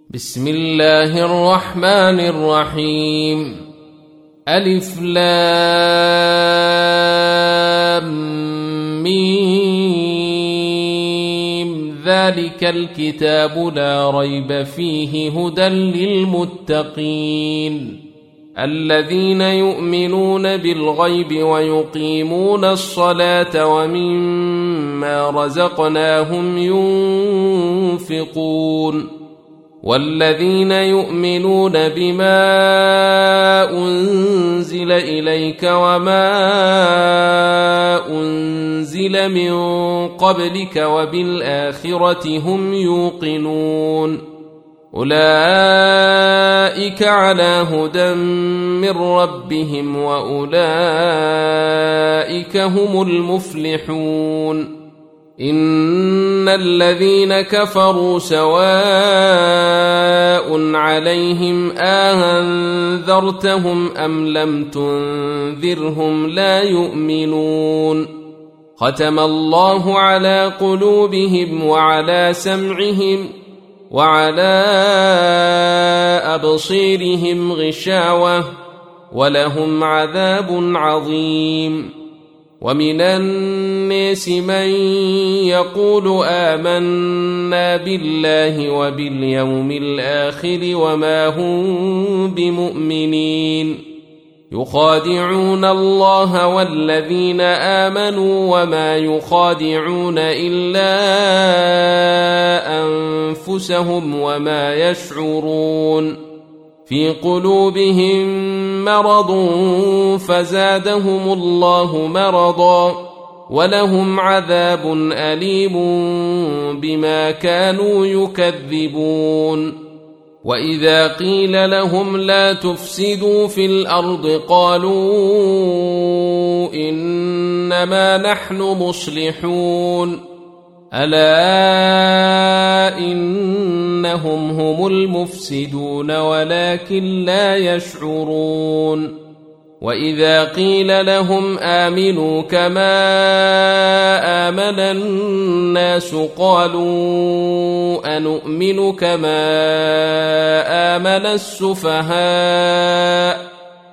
بسم الله الرحمن الرحيم. ألف لام ميم. ذلك الكتاب لا ريب فيه هدى للمتقين الذين يؤمنون بالغيب ويقيمون الصلاة ومما رزقناهم ينفقون والذين يؤمنون بما أنزل إليك وما أنزل من قبلك وبالآخرة هم يوقنون أولئك على هدى من ربهم وأولئك هم المفلحون. إن الذين كفروا سواء عليهم أنذرتهم أم لم تنذرهم لا يؤمنون. ختم الله على قلوبهم وعلى سمعهم وعلى أبصيرهم غشاوة ولهم عذاب عظيم. ومن الناس من يقول آمنا بالله وباليوم الآخر وما هم بمؤمنين يخادعون الله والذين آمنوا وما يخادعون إلا أنفسهم وما يشعرون. في قلوبهم مرض فزادهم الله مرضا ولهم عذاب أليم بما كانوا يكذبون. وإذا قيل لهم لا تفسدوا في الأرض قالوا إنما نحن مصلحون ألا إنهم هم المفسدون ولكن لا يشعرون. وإذا قيل لهم آمنوا كما آمن الناس قالوا أنؤمن كما آمن السفهاء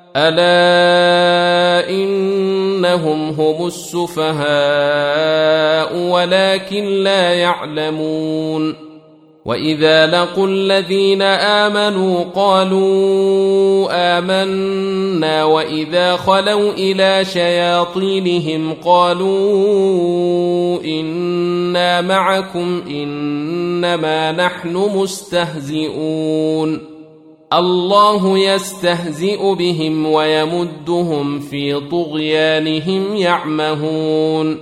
ألا إنهم هم السفهاء ولكن لا يعلمون. وإذا لقوا الذين آمنوا قالوا آمنا وإذا خلوا إلى شياطينهم قالوا إنا معكم إنما نحن مستهزئون. الله يستهزئ بهم ويمدهم في طغيانهم يعمهون.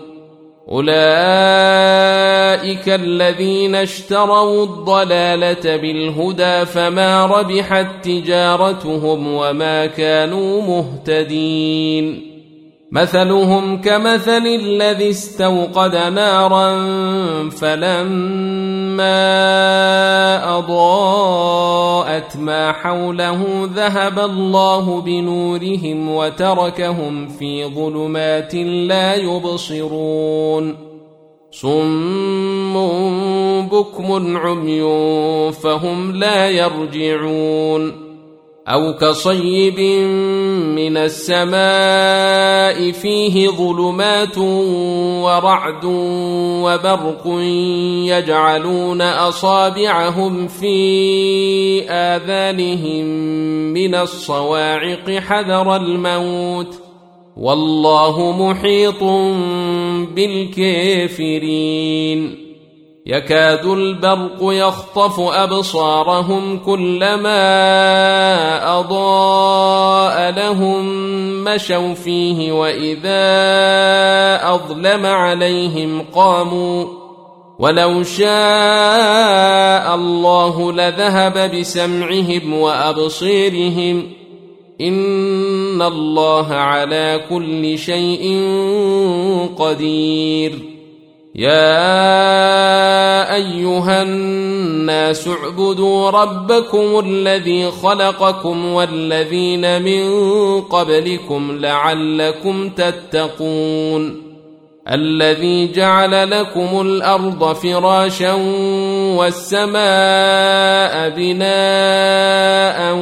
أولئك الذين اشتروا الضلالة بالهدى فما ربحت تجارتهم وما كانوا مهتدين. مثلهم كمثل الذي استوقد نارا فلما أضاءت ما حوله ذهب الله بنورهم وتركهم في ظلمات لا يبصرون. صم بكم عمي فهم لا يرجعون. أو كصيب من السماء فيه ظلمات ورعد وبرق يجعلون أصابعهم في آذانهم من الصواعق حذر الموت والله محيط بالكافرين. يكاد البرق يخطف أبصارهم كلما أضاء لهم مشوا فيه وإذا أظلم عليهم قاموا ولو شاء الله لذهب بسمعهم وأبصيرهم إن الله على كل شيء قدير. يا أيها الناس اعبدوا ربكم الذي خلقكم والذين من قبلكم لعلكم تتقون. الذي جعل لكم الأرض فراشا والسماء بناء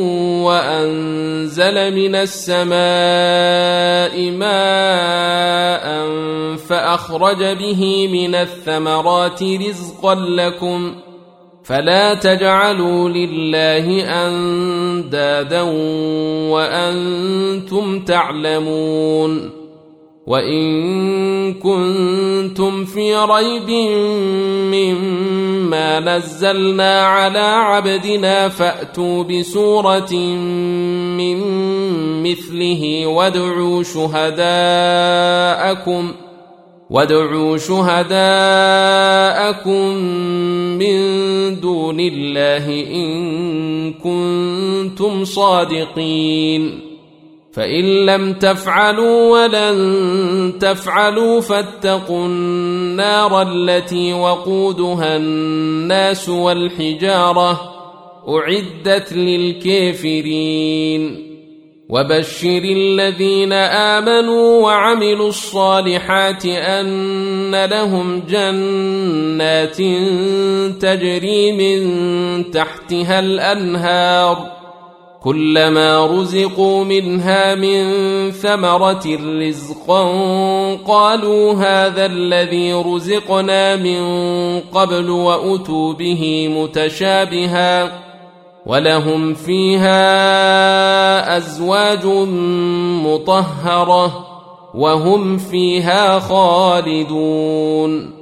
وأنزل من السماء ماء فأخرج به من الثمرات رزقا لكم فلا تجعلوا لله أندادا وأنتم تعلمون وإن كنتم في ريب مما نزلنا على عبدنا فأتوا بسورة من مثله وادعوا شهداءكم من دون الله إن كنتم صادقين فإن لم تفعلوا ولن تفعلوا فاتقوا النار التي وقودها الناس والحجارة أعدت للكافرين وبشر الذين آمنوا وعملوا الصالحات أن لهم جنات تجري من تحتها الأنهار كلما رزقوا منها من ثمرة رزقا قالوا هذا الذي رزقنا من قبل وأتوا به متشابها ولهم فيها أزواج مطهرة وهم فيها خالدون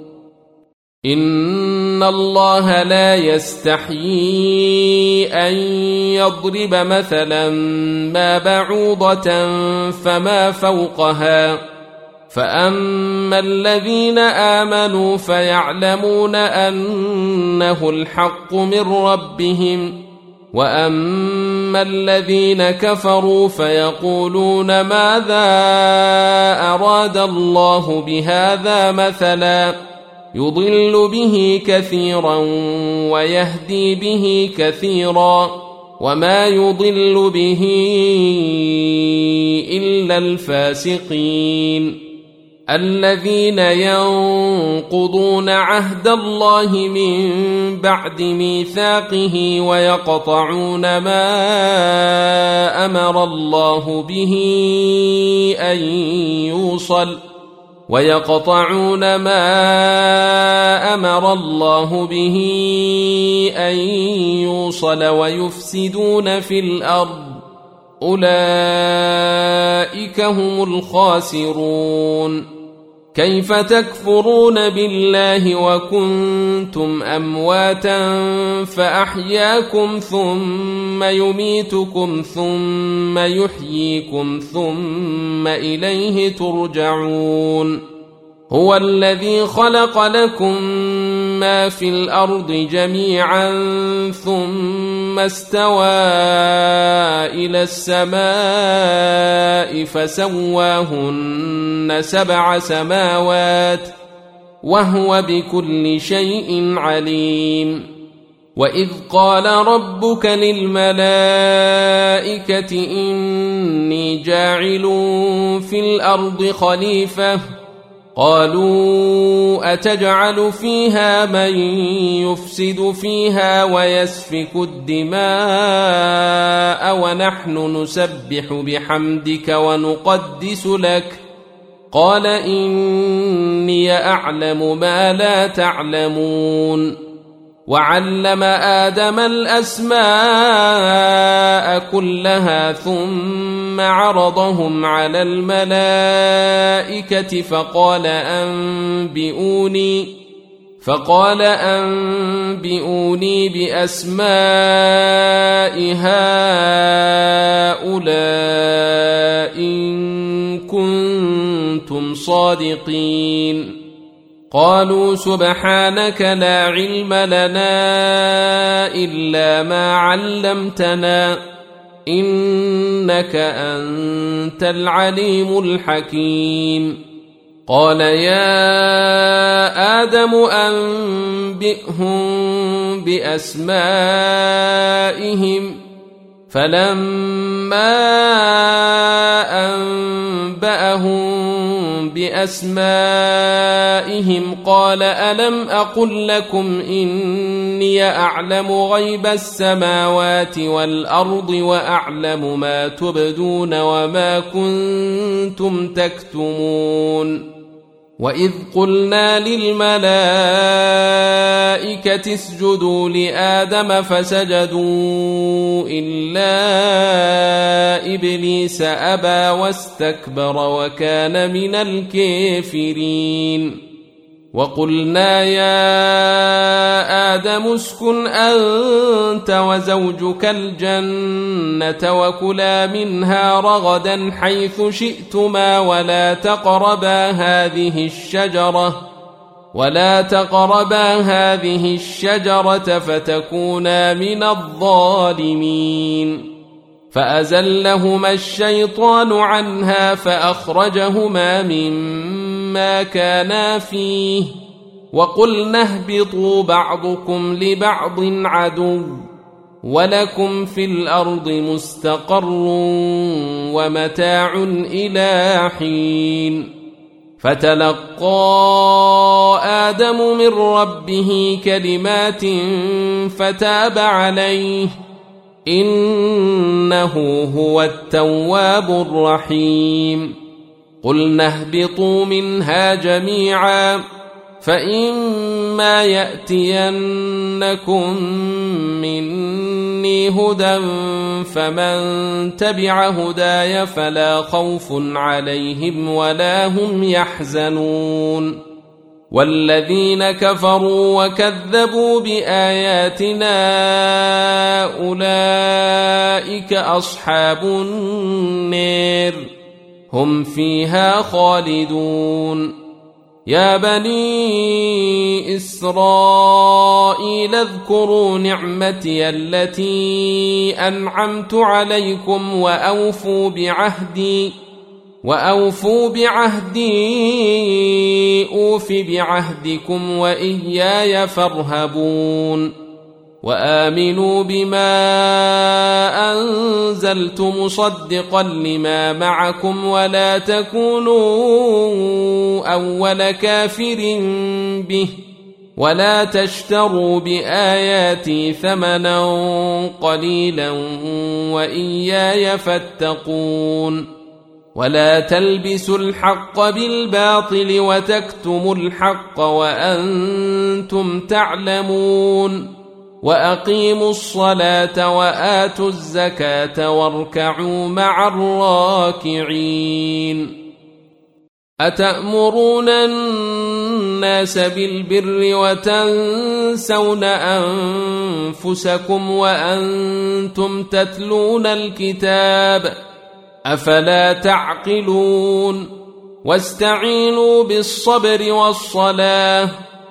إن الله لا يستحيي أن يضرب مثلا ما بعوضة فما فوقها فأما الذين آمنوا فيعلمون أنه الحق من ربهم وأما الذين كفروا فيقولون ماذا أراد الله بهذا مثلا يضل به كثيرا ويهدي به كثيرا وما يضل به إلا الفاسقين الذين ينقضون عهد الله من بعد ميثاقه ويقطعون ما أمر الله به أن يوصل ويفسدون في الأرض أولئك هم الخاسرون كيف تكفرون بالله وكنتم أمواتا فأحياكم ثم يميتكم ثم يحييكم ثم إليه ترجعون هو الذي خلق لكم ما في الأرض جميعا ثم استوى إلى السماء فسواهن 7 سماوات وهو بكل شيء عليم وإذ قال ربك للملائكة إني جاعل في الأرض خليفة قالوا أتجعل فيها من يفسد فيها ويسفك الدماء ونحن نسبح بحمدك ونقدس لك قال إني أعلم ما لا تعلمون وعلم آدم الأسماء كلها ثم عرضهم على الملائكة فقال أنبئوني بأسماء هؤلاء إن كنتم صادقين قالوا سبحانك لا علم لنا إلا ما علمتنا إنك أنت العليم الحكيم قال يا آدم أنبئهم بأسمائهم فلما أنبأهم بأسمائهم قال ألم أقل لكم إني أعلم غيب السماوات والأرض وأعلم ما تبدون وما كنتم تكتمون وإذ قلنا للملائكة اسجدوا لآدم فسجدوا إلا إبليس أبى واستكبر وكان من الكافرين وقلنا يا آدم اسكن أنت وزوجك الجنة وكلا منها رغدا حيث شئتما ولا تقربا هذه الشجرة فتكونا من الظالمين فأزلهما الشيطان عنها فأخرجهما مما كانا فيه وقلنا اهبطوا بعضكم لبعض عدو ولكم في الأرض مستقر ومتاع إلى حين فتلقى آدم من ربه كلمات فتاب عليه إنه هو التواب الرحيم قلنا اهبطوا منها جميعا فإما يأتينكم مني هدى فمن تبع هداي فلا خوف عليهم ولا هم يحزنون والذين كفروا وكذبوا بآياتنا أولئك أصحاب النار هم فيها خالدون يا بني إسرائيل اذكروا نعمتي التي أنعمت عليكم وأوفوا بعهدي أوف بعهدكم وإياي فارهبون وآمنوا بما أنزلت مصدقا لما معكم ولا تكونوا أول كافر به ولا تشتروا بآياتي ثمنا قليلا وإياي فاتقون ولا تلبسوا الحق بالباطل وتكتموا الحق وأنتم تعلمون وأقيموا الصلاة وآتوا الزكاة واركعوا مع الراكعين أتأمرون الناس بالبر وتنسون أنفسكم وأنتم تتلون الكتاب أفلا تعقلون واستعينوا بالصبر والصلاة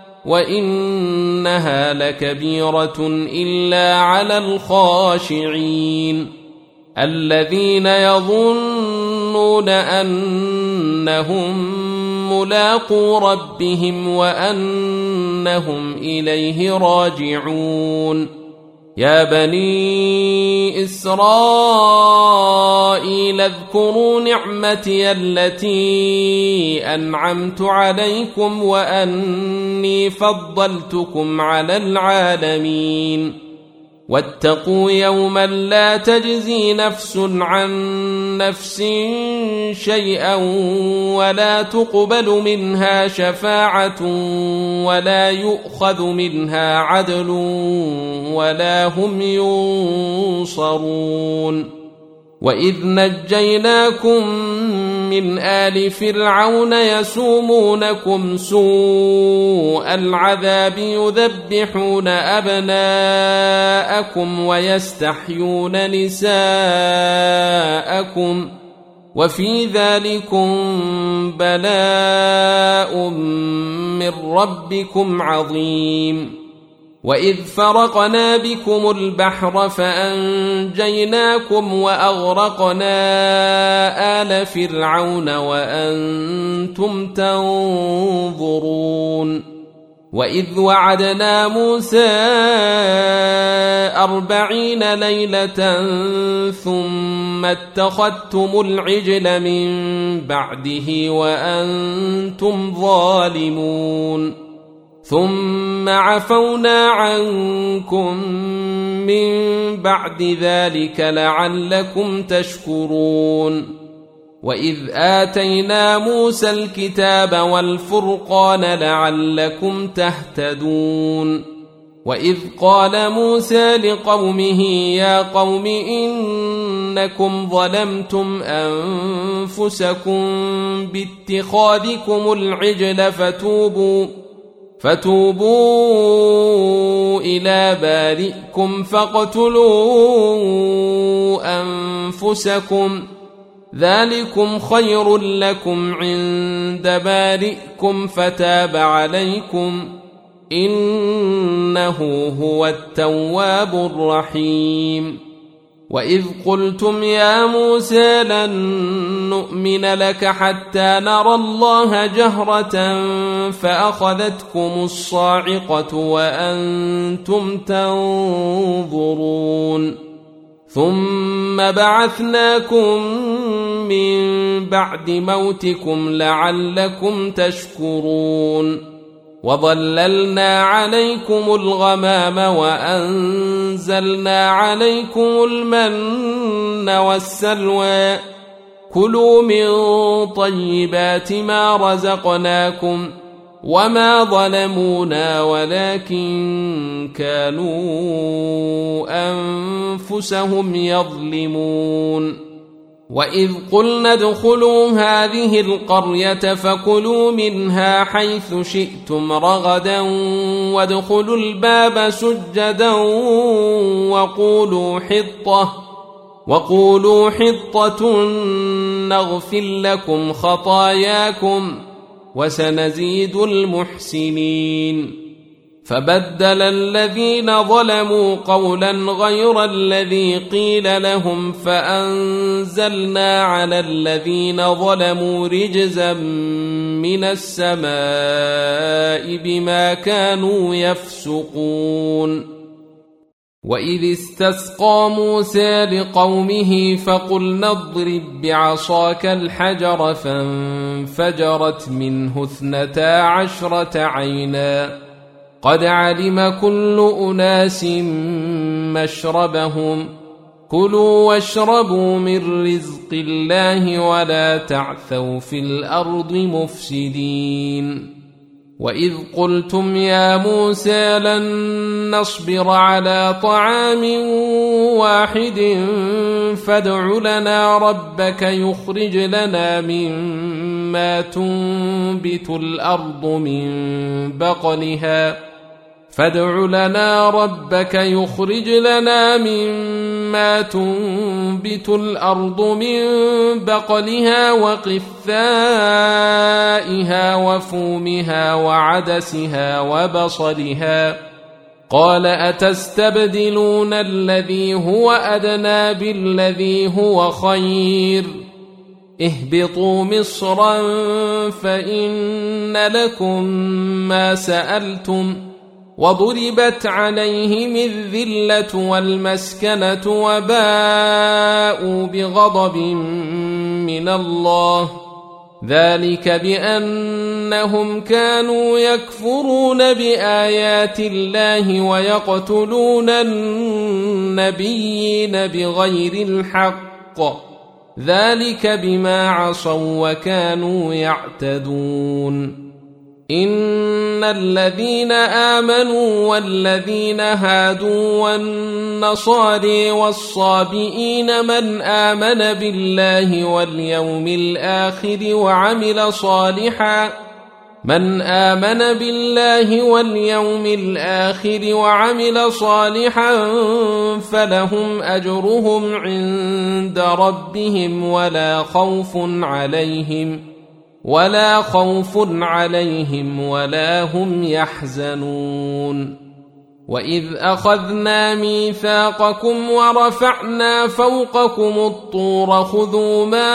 وإنها لكبيرة إلا على الخاشعين الذين يظنون أنهم ملاقو ربهم وأنهم إليه راجعون يا بني إسرائيل اذكروا نعمتي التي أنعمت عليكم وأني فضلتكم على العالمين واتقوا يوما لا تجزي نفس عن نفس شيئا ولا تقبل منها شفاعة ولا يؤخذ منها عدل ولا هم ينصرون وإذ نجيناكم من آل فرعون يسومونكم سوء العذاب يذبحون أبناءكم ويستحيون نساءكم وفي ذلكم بلاء من ربكم عظيم وإذ فرقنا بكم البحر فأنجيناكم وأغرقنا آل فرعون وأنتم تنظرون وإذ وعدنا موسى 40 ليلة ثم اتخذتم العجل من بعده وأنتم ظالمون ثم عفونا عنكم من بعد ذلك لعلكم تشكرون وإذ آتينا موسى الكتاب والفرقان لعلكم تهتدون وإذ قال موسى لقومه يا قوم إنكم ظلمتم أنفسكم باتخاذكم العجل فتوبوا إلى بارئكم فاقتلوا أنفسكم ذلكم خير لكم عند بارئكم فتاب عليكم إنه هو التواب الرحيم وإذ قلتم يا موسى لن نؤمن لك حتى نرى الله جهرة فأخذتكم الصاعقة وأنتم تنظرون ثم بعثناكم من بعد موتكم لعلكم تشكرون وظللنا عليكم الغمام وأنزلنا عليكم المن والسلوى كلوا من طيبات ما رزقناكم وما ظلمونا ولكن كانوا أنفسهم يظلمون وإذ قلنا ادخلوا هذه القرية فكلوا منها حيث شئتم رغدا وادخلوا الباب سجدا وقولوا حطة نغفر لكم خطاياكم وسنزيد المحسنين فبدل الذين ظلموا قولا غير الذي قيل لهم فأنزلنا على الذين ظلموا رجزا من السماء بما كانوا يفسقون وإذ استسقى موسى لقومه فقلنا اضرب بعصاك الحجر فانفجرت منه 12 عينا قد علم كل أناس مشربهم كلوا واشربوا من رزق الله ولا تعثوا في الأرض مفسدين وإذ قلتم يا موسى لن نصبر على طعام واحد فادع لنا ربك يخرج لنا مما تنبت الأرض من بقلها وقثائها وفومها وعدسها وبصلها قال أتستبدلون الذي هو أدنى بالذي هو خير اهبطوا مصرا فإن لكم ما سألتم وضربت عليهم الذلة والمسكنة وباءوا بغضب من الله ذلك بأنهم كانوا يكفرون بآيات الله ويقتلون النبيين بغير الحق ذلك بما عصوا وكانوا يعتدون إن الذين آمنوا والذين هادوا والنصارى والصابئين من آمن بالله واليوم الآخر وعمل صالحا فلهم أجرهم عند ربهم ولا خوف عليهم ولا هم يحزنون وإذ أخذنا ميثاقكم ورفعنا فوقكم الطور خذوا ما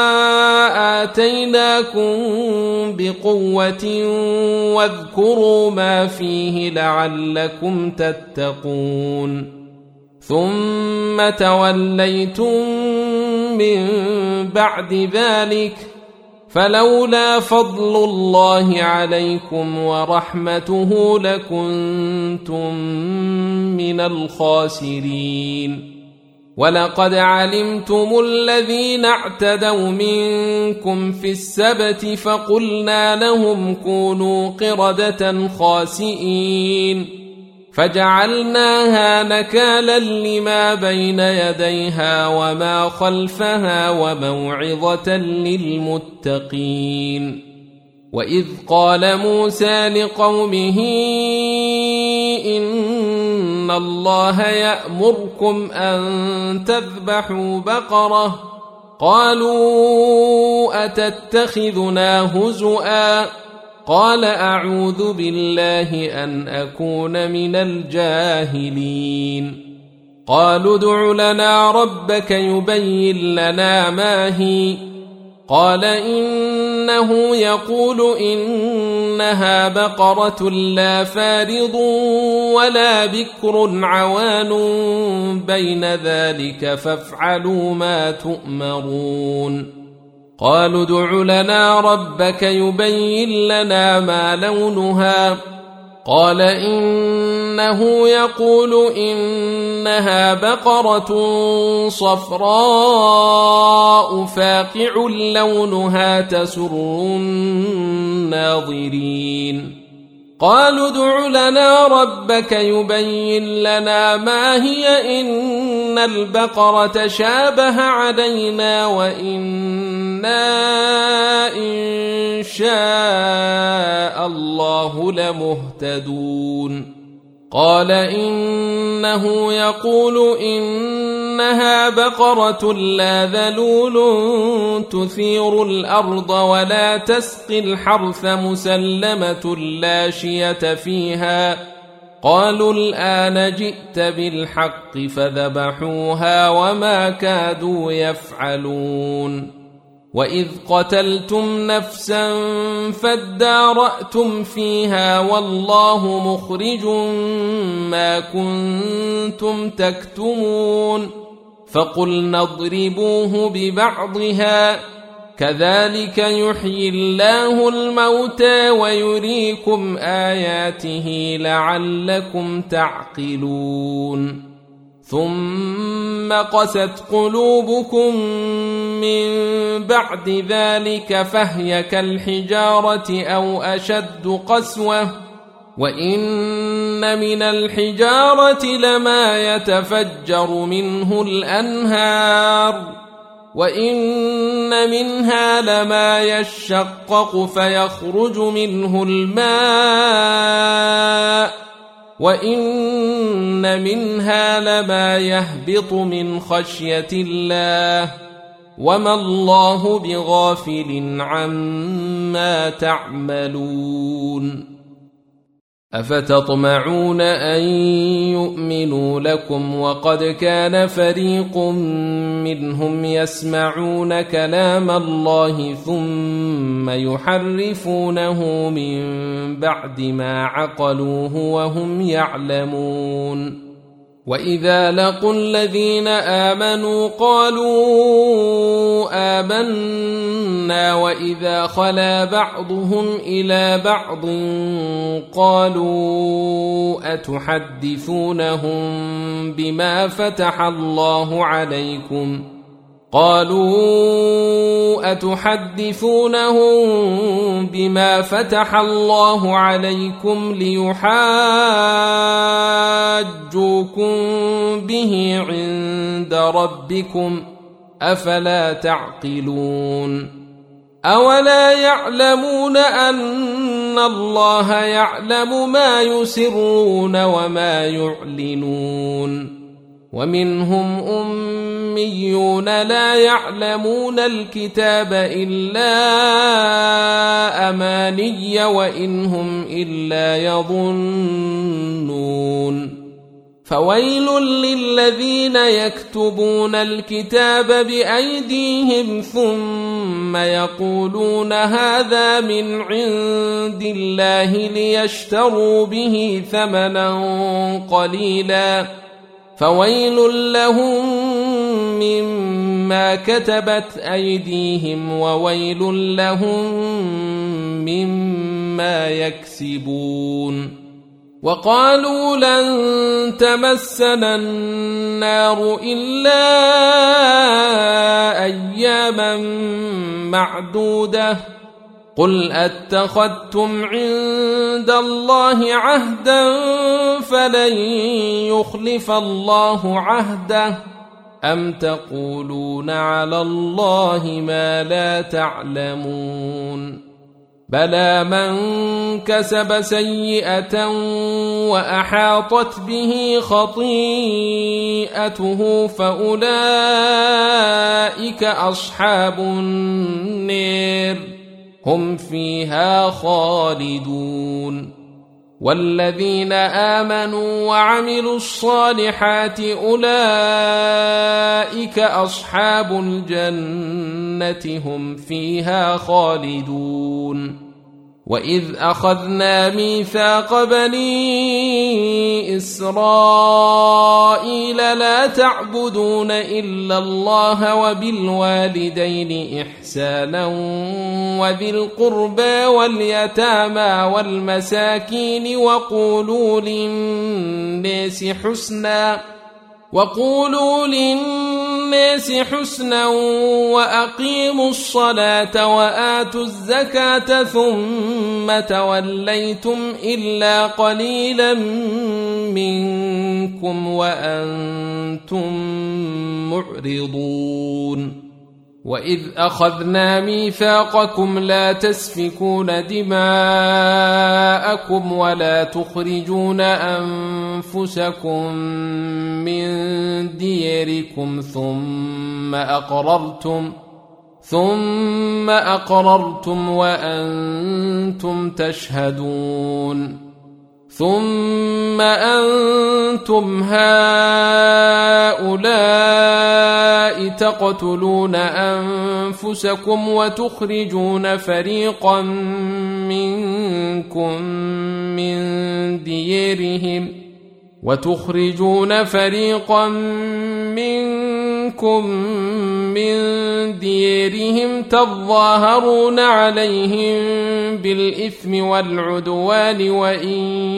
آتيناكم بقوة واذكروا ما فيه لعلكم تتقون ثم توليتم من بعد ذلك فلولا فضل الله عليكم ورحمته لكنتم من الخاسرين ولقد علمتم الذين اعتدوا منكم في السبت فقلنا لهم كونوا قردة خاسئين فجعلناها نكالا لما بين يديها وما خلفها وموعظة للمتقين وإذ قال موسى لقومه إن الله يأمركم أن تذبحوا بقرة قالوا أتتخذنا هزؤا قال أعوذ بالله أن أكون من الجاهلين قالوا ادع لنا ربك يبين لنا ما هي قال إنه يقول إنها بقرة لا فارض ولا بكر عوان بين ذلك فافعلوا ما تؤمرون قالوا ادع لنا ربك يبين لنا ما لونها قال إنه يقول إنها بقرة صفراء فاقع لونها تسر الناظرين قالوا ادع لنا ربك يبين لنا ما هي إن البقرة شابه علينا وإنا إن شاء الله لمهتدون قال إنه يقول إنها بقرة لا ذلول تثير الأرض ولا تسقي الحرث مسلمة لا شية فيها قالوا الآن جئت بالحق فذبحوها وما كادوا يفعلون وإذ قتلتم نفسا فادارأتم فيها والله مخرج ما كنتم تكتمون فقلنا اضربوه ببعضها كذلك يحيي الله الموتى ويريكم آياته لعلكم تعقلون ثم قست قلوبكم من بعد ذلك فهي كالحجارة أو أشد قسوة وإن من الحجارة لما يتفجر منه الأنهار وإن منها لما يشقق فيخرج منه الماء وإن منها لما يهبط من خشية الله وما الله بغافل عما تعملون أفتطمعون أن يؤمنوا لكم وقد كان فريق منهم يسمعون كلام الله ثم يحرفونه من بعد ما عقلوه وهم يعلمون وإذا لقوا الذين آمنوا قالوا آمنا وإذا خلا بعضهم إلى بعض قالوا أتحدثونهم بما فتح الله عليكم ليحاجوكم به عند ربكم أفلا تعقلون أولا يعلمون أن الله يعلم ما يسرون وما يعلنون ومنهم أميون لا يعلمون الكتاب إلا أماني وإن هم إلا يظنون فويل للذين يكتبون الكتاب بأيديهم ثم يقولون هذا من عند الله ليشتروا به ثمنا قليلا فويل لهم مما كتبت أيديهم وويل لهم مما يكسبون وقالوا لن تمسنا النار إلا أياما معدودة قل أتخذتم عند الله عهدا فلن يخلف الله عهده أم تقولون على الله ما لا تعلمون بلى من كسب سيئة وأحاطت به خطيئته فأولئك أصحاب النار هم فيها خالدون والذين آمنوا وعملوا الصالحات أولئك أصحاب الجنة هم فيها خالدون وإذ أخذنا ميثاق بني إسرائيل لا تعبدون إلا الله وبالوالدين إحسانا وذي القربى واليتامى والمساكين وقولوا للناس حسنا وأقيموا الصلاة وآتوا الزكاة ثم توليتم إلا قليلا منكم وأنتم معرضون وإذ أخذنا ميثاقكم لا تسفكون دماءكم ولا تخرجون أنفسكم من دياركم ثم أقررتم وأنتم تشهدون ثم أنتم هؤلاء تقتلون أنفسكم وتخرجون فريقا منكم من ديارهم تظاهرون عليهم بالإثم والعدوان وإن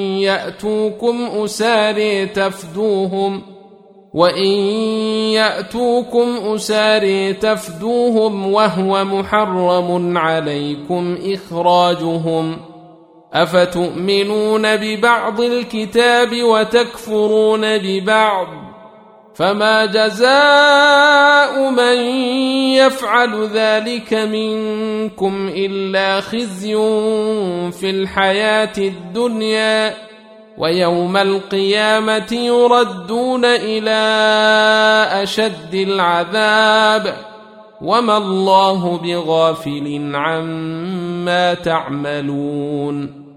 يأتوكم أساري تفدوهم وهو محرم عليكم إخراجهم أفتؤمنون ببعض الكتاب وتكفرون ببعض فما جزاء من يفعل ذلك منكم إلا خزي في الحياة الدنيا ويوم القيامة يردون إلى أشد العذاب وما الله بغافل عما تعملون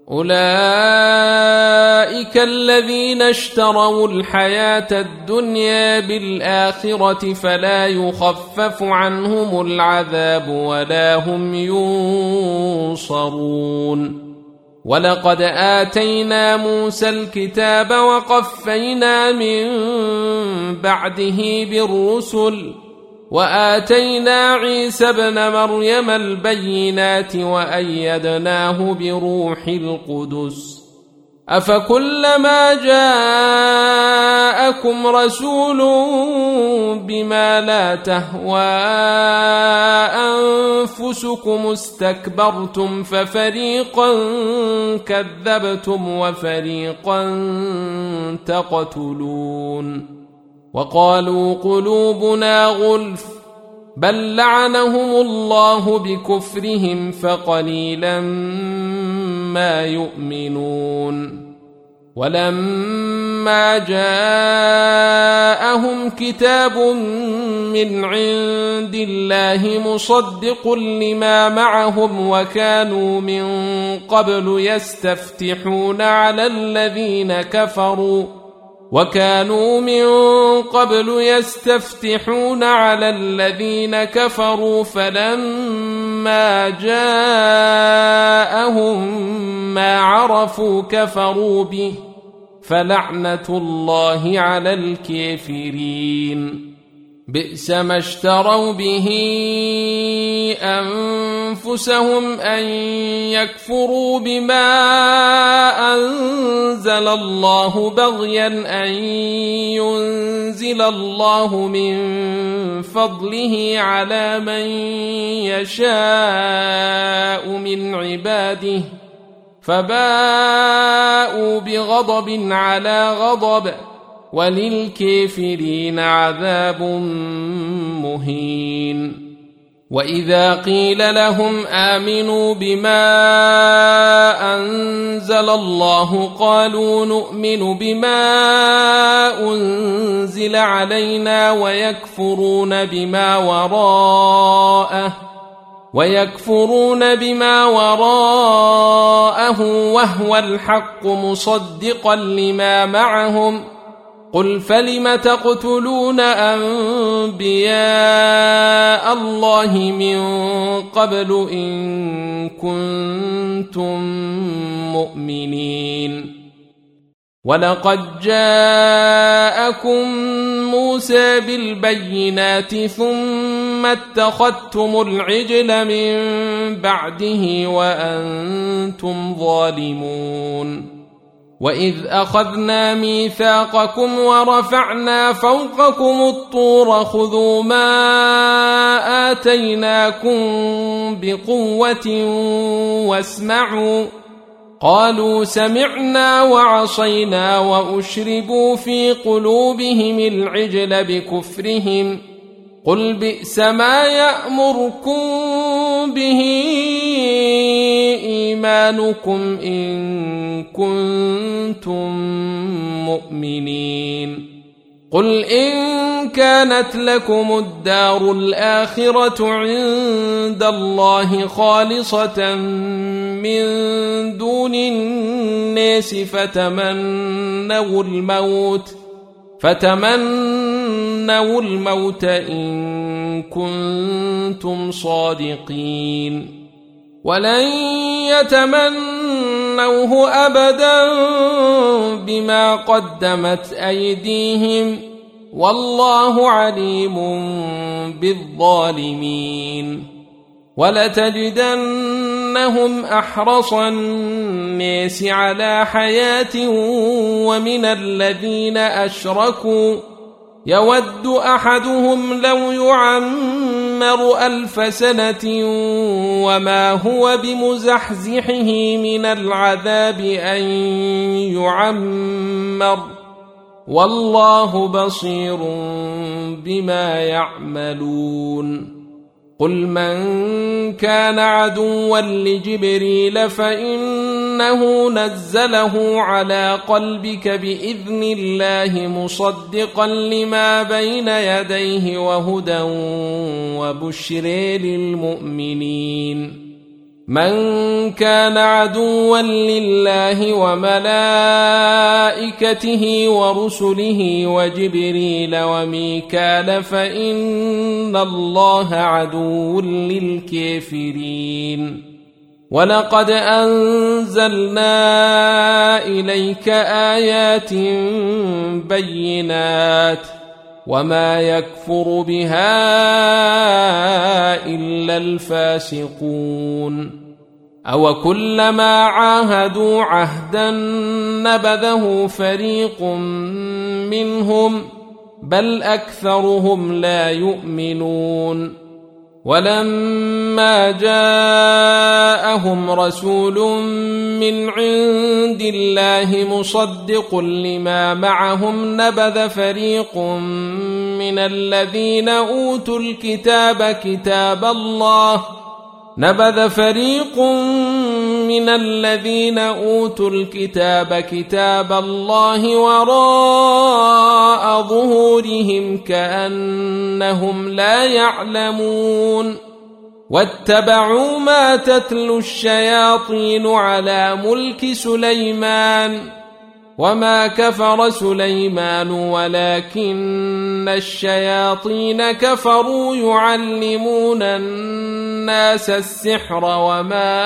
أولئك الذين اشتروا الحياة الدنيا بالآخرة فلا يخفف عنهم العذاب ولا هم ينصرون ولقد آتينا موسى الكتاب وقفينا من بعده بالرسل وآتينا عيسى ابن مريم البينات وأيدناه بروح القدس أفكلما جاءكم رسول بما لا تهوى أنفسكم استكبرتم ففريقا كذبتم وفريقا تقتلون وقالوا قلوبنا غلف بل لعنهم الله بكفرهم فقليلا ما يؤمنون ولما جاءهم جاءهم كتاب من عند الله مصدق لما معهم وكانوا من قبل يستفتحون على الذين كفروا فلما جاءهم ما عرفوا كفروا به فلعنة الله على الكافرين بئس ما اشتروا به أنفسهم أن يكفروا بما أنزل الله بغيا أن ينزل الله من فضله على من يشاء من عباده فباءوا بغضب على غضب وللكافرين عذاب مهين وإذا قيل لهم آمنوا بما أنزل الله قالوا نؤمن بما أنزل علينا ويكفرون بما وراءه وهو الحق مصدقا لما معهم قل فلم تقتلون أنبياء الله من قبل إن كنتم مؤمنين ولقد جاءكم موسى بالبينات ثم اتخذتم العجل من بعده وأنتم ظالمون وإذ أخذنا ميثاقكم ورفعنا فوقكم الطور خذوا ما آتيناكم بقوة واسمعوا قالوا سمعنا وعصينا وأشربوا في قلوبهم العجل بكفرهم قل بئس ما يأمركم به إيمانكم إن كنتم مؤمنين قل إن كانت لكم الدار الآخرة عند الله خالصة من دون الناس فتمنوا الموت إن كنتم صادقين ولن يتمنوه أبدا بما قدمت أيديهم والله عليم بالظالمين ولتجدنهم أحرص الناس على حياة ومن الذين أشركوا يود أحدهم لو يعمر 1000 سنة وما هو بمزحزحه من العذاب أن يعمر والله بصير بما يعملون قل من كان عدوا لجبريل فإنه نزله على قلبك بإذن الله مصدقا لما بين يديه وهدى وبشر للمؤمنين من كان عدوا لله وملائكته ورسله وجبريل وميكال فإن الله عدو للكافرين ولقد أنزلنا إليك آيات بينات وما يكفر بها إلا الفاسقون أو كلما عاهدوا عهدا نبذه فريق منهم بل أكثرهم لا يؤمنون ولما جاءهم رسول من عند الله مصدق لما معهم نبذ فريق من الذين أوتوا الكتاب من الذين أوتوا الكتاب كتاب الله وراء ظهورهم كأنهم لا يعلمون واتبعوا ما تتلو الشياطين على ملك سليمان وما كفر سليمان ولكن الشياطين كفروا يعلمون الناس السحر وما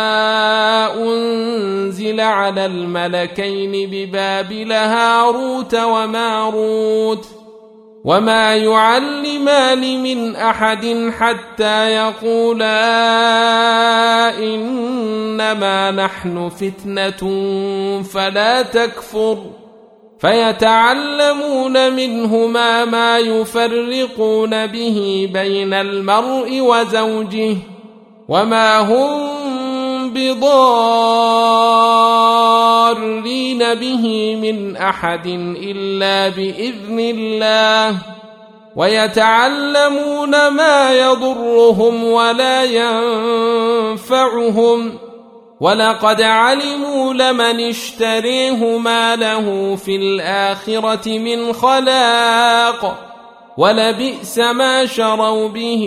أنزل على الملكين ببابل هاروت وماروت وما يعلمان من أحد حتى يقولا إنما نحن فتنة فلا تكفر فيتعلمون منهما ما يفرقون به بين المرء وزوجه وما هم بضارين به من أحد إلا بإذن الله ويتعلمون ما يضرهم ولا ينفعهم ولقد علموا لمن اشتريه ما له في الآخرة من خلاق ولبئس ما شروا به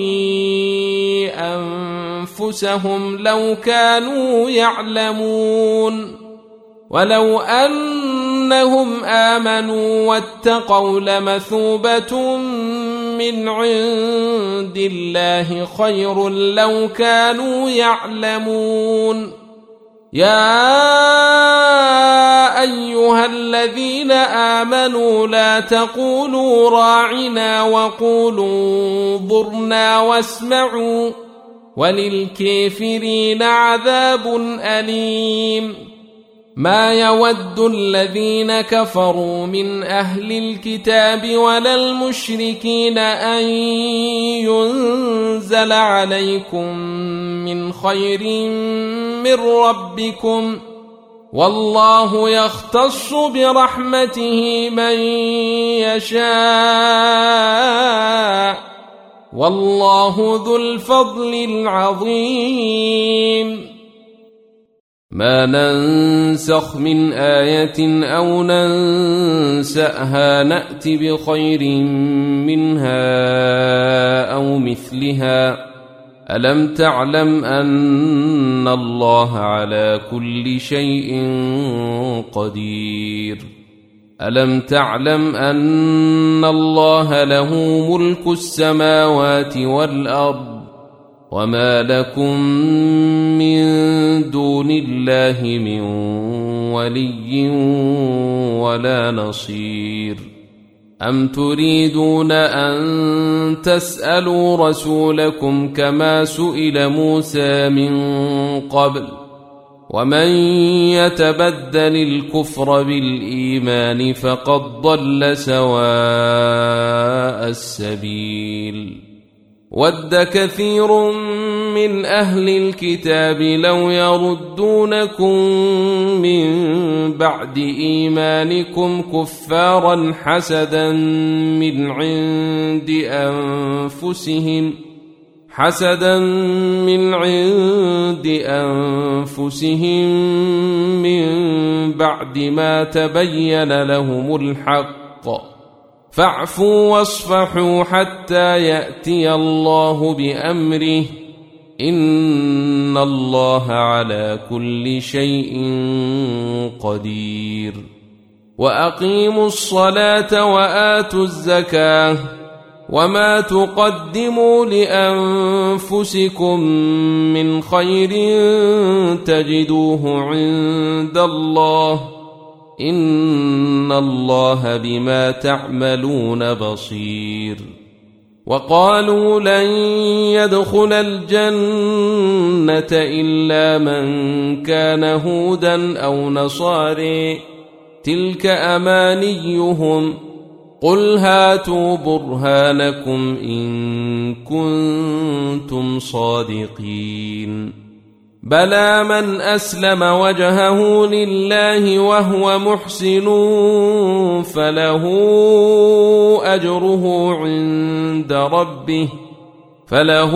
أنفسهم لو كانوا يعلمون ولو أنهم آمنوا واتقوا لمثوبة من عند الله خير لو كانوا يعلمون يا أيها الذين آمنوا لا تقولوا راعنا وقولوا انظرنا واسمعوا وللكافرين عذاب أليم ما يود الذين كفروا من أهل الكتاب ولا المشركين أن ينزل عليكم من خير من ربكم والله يختص برحمته من يشاء والله ذو الفضل العظيم ما ننسخ من آية أو ننسأها نأت بخير منها أو مثلها ألم تعلم أن الله على كل شيء قدير ألم تعلم أن الله له ملك السماوات والأرض وما لكم من دون الله من ولي ولا نصير أم تريدون أن تسألوا رسولكم كما سئل موسى من قبل ومن يتبدل الكفر بالإيمان فقد ضل سواء السبيل ود كثير من أهل الكتاب لو يردونكم من بعد إيمانكم كفارا حسدا من عند أنفسهم من بعد ما تبين لهم الحق فاعفوا واصفحوا حتى يأتي الله بأمره إن الله على كل شيء قدير وأقيموا الصلاة وآتوا الزكاة وما تقدموا لأنفسكم من خير تجدوه عند الله إن الله بما تعملون بصير وقالوا لن يدخل الجنة إلا من كان هودا أو نصاري تلك أمانيهم قل هاتوا برهانكم إن كنتم صادقين بلى من أسلم وجهه لله وهو محسن فله أجره عند ربه فله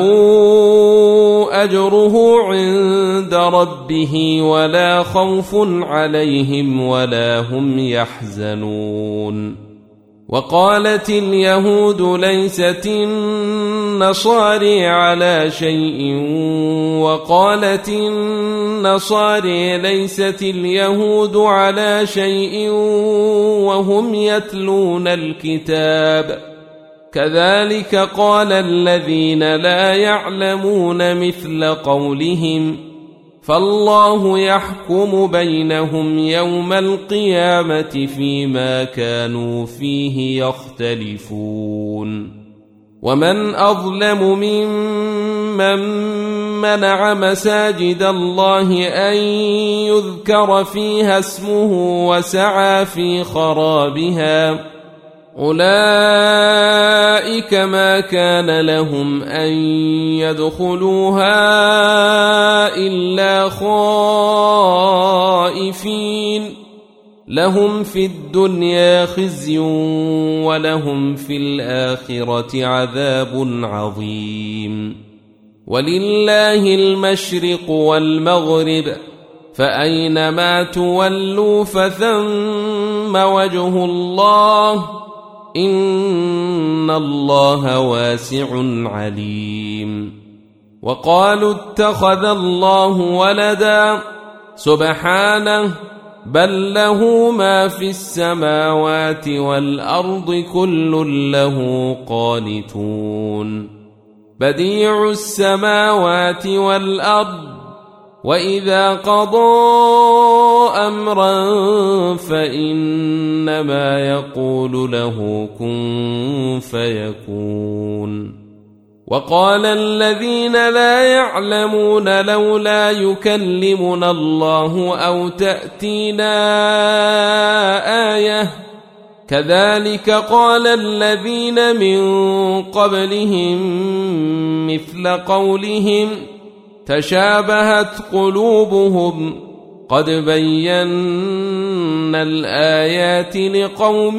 أجره عند ربه ولا خوف عليهم ولا هم يحزنون. وقالت اليهود ليست النصارى على شيء وقالت النصارى ليست اليهود على شيء وهم يتلون الكتاب كذلك قال الذين لا يعلمون مثل قولهم فالله يحكم بينهم يوم القيامة فيما كانوا فيه يختلفون. ومن أظلم ممن منع مساجد الله أن يذكر فيها اسمه وسعى في خرابها أولئك ما كان لهم أن يدخلوها إلا خائفين لهم في الدنيا خزي ولهم في الآخرة عذاب عظيم. ولله المشرق والمغرب فأينما تولوا فثم وجه الله إن الله واسع عليم. وقالوا اتخذ الله ولدا سبحانه بل له ما في السماوات والأرض كل له قانتون. بديع السماوات والأرض وإذا قضى أمرا فإنما يقول له كن فيكون. وقال الذين لا يعلمون لولا يكلمنا الله أو تأتينا آية كذلك قال الذين من قبلهم مثل قولهم تشابهت قلوبهم قد بينا الآيات لقوم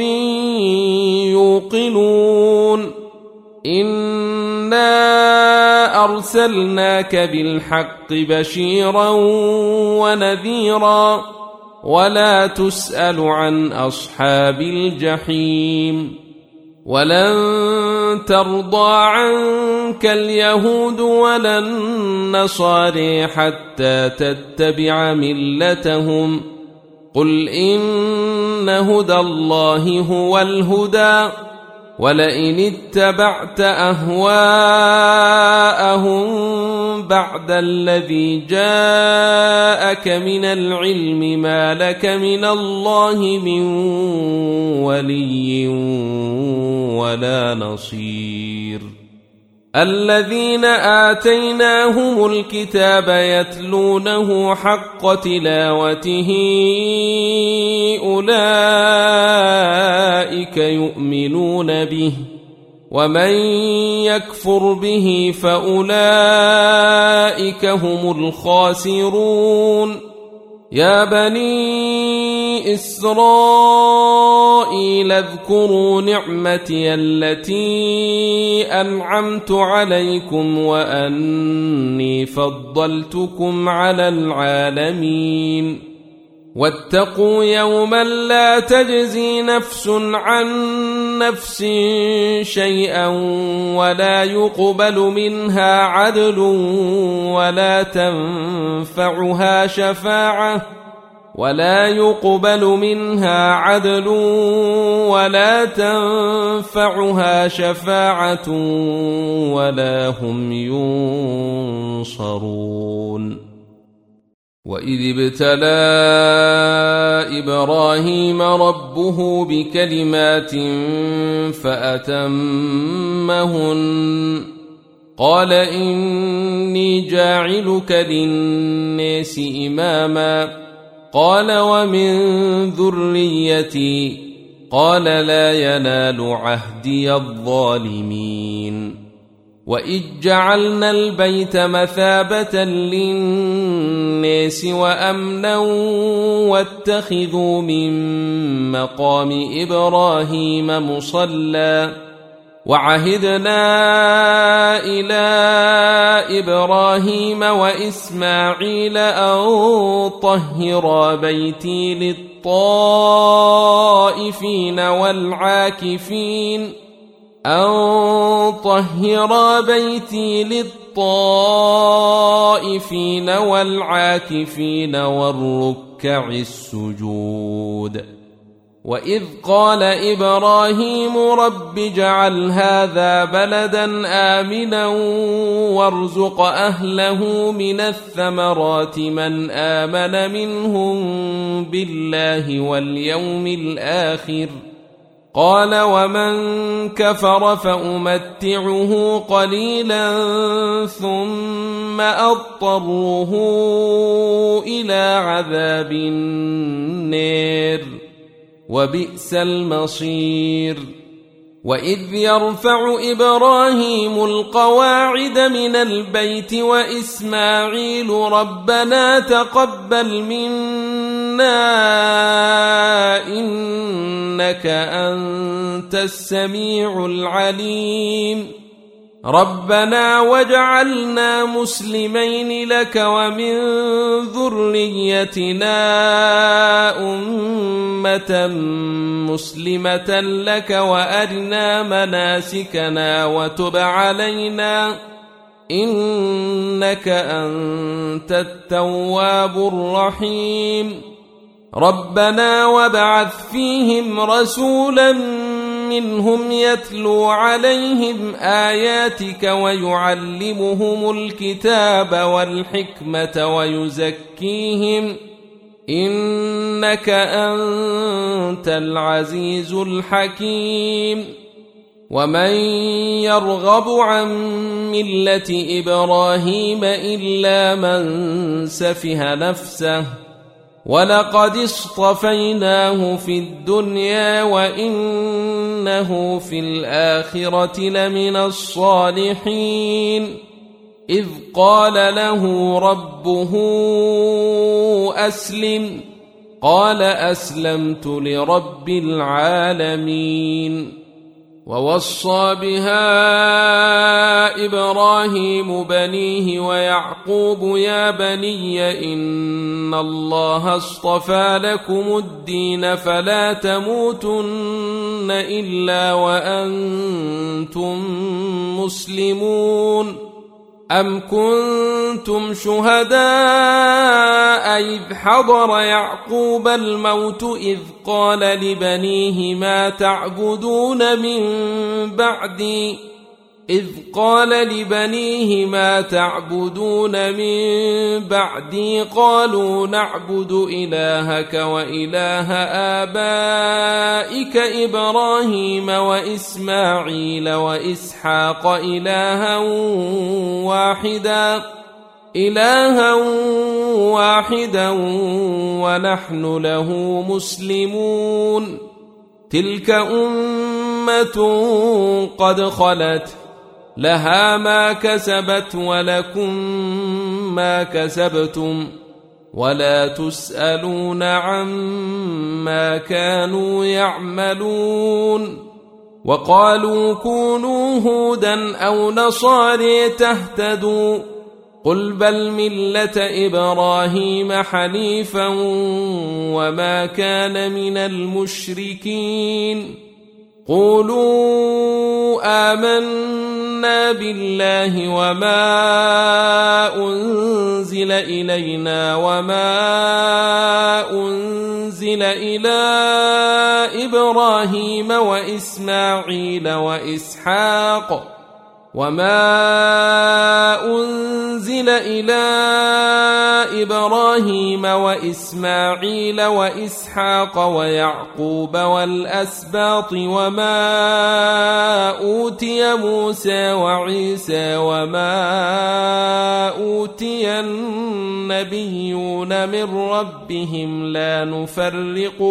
يوقنون. إنا أرسلناك بالحق بشيرا ونذيرا ولا تسأل عن أصحاب الجحيم. ولن ترضى عنك اليهود ولا النصارى حتى تتبع ملتهم قل إن هدى الله هو الهدى ولئن اتبعت أهواءهم بعد الذي جاءك من العلم ما لك من الله من ولي ولا نصير. الذين آتيناهم الكتاب يتلونه حق تلاوته أولئك يؤمنون به ومن يكفر به فأولئك هم الخاسرون. يا بني إسرائيل اذكروا نعمتي التي أنعمت عليكم وأني فضلتكم على العالمين. واتقوا يوما لا تجزي نفس عن نفس شيئا ولا يقبل منها عدل ولا تنفعها شفاعة ولا هم ينصرون. وإذ ابتلى إبراهيم ربه بكلمات فأتمهن قال إني جاعلك للناس إماما قال ومن ذريتي قال لا ينال عهدي الظالمين. وإذ جعلنا البيت مثابة للناس وأمنا واتخذوا من مقام إبراهيم مصلى وعهدنا إلى إبراهيم وإسماعيل أن طهرا بيتي للطائفين والعاكفين والركع السجود. وإذ قال إبراهيم رب اجعل هذا بلدا آمنا وارزق أهله من الثمرات من آمن منهم بالله واليوم الآخر قال ومن كفر فأمتعه قليلا ثم أضطره إلى عذاب النار وبئس المصير. وإذ يرفع إبراهيم القواعد من البيت وإسماعيل ربنا تقبل منا إنك أنت السميع العليم ربنا واجعلنا مسلمين لك ومن ذريتنا أمة مسلمة لك وأرنا مناسكنا وتب علينا إنك أنت التواب الرحيم ربنا وابعث فيهم رسولا منهم يتلو عليهم آياتك ويعلمهم الكتاب والحكمة ويزكيهم إنك أنت العزيز الحكيم. ومن يرغب عن ملة إبراهيم إلا من سفه نفسه ولقد اصطفيناه في الدنيا وإنه في الآخرة لمن الصالحين إذ قال له ربه أسلم قال أسلمت لرب العالمين. ووصى بها إبراهيم بنيه ويعقوب يا بني إن الله اصطفى لكم الدين فلا تموتن إلا وأنتم مسلمون. أم كنتم شهداء إذ حضر يعقوب الموت إذ قال لبنيه ما تعبدون من بعدي قالوا نعبد إلهك وإله آبائك إبراهيم وإسماعيل وإسحاق إلها واحدا ونحن له مسلمون. تلك أمة قد خلت لها ما كسبت ولكم ما كسبتم ولا تسألون عما كانوا يعملون. وقالوا كونوا هودا أو نصارى تهتدوا قل بل ملة إبراهيم حنيفا وما كان من المشركين. قولوا آمنا بالله وما أنزل إلينا وما أنزل إلى إبراهيم وإسماعيل وإسحاق ويعقوب والأسباط وما أوتي موسى وعيسى وما أوتي النبيون من ربهم لا نفرق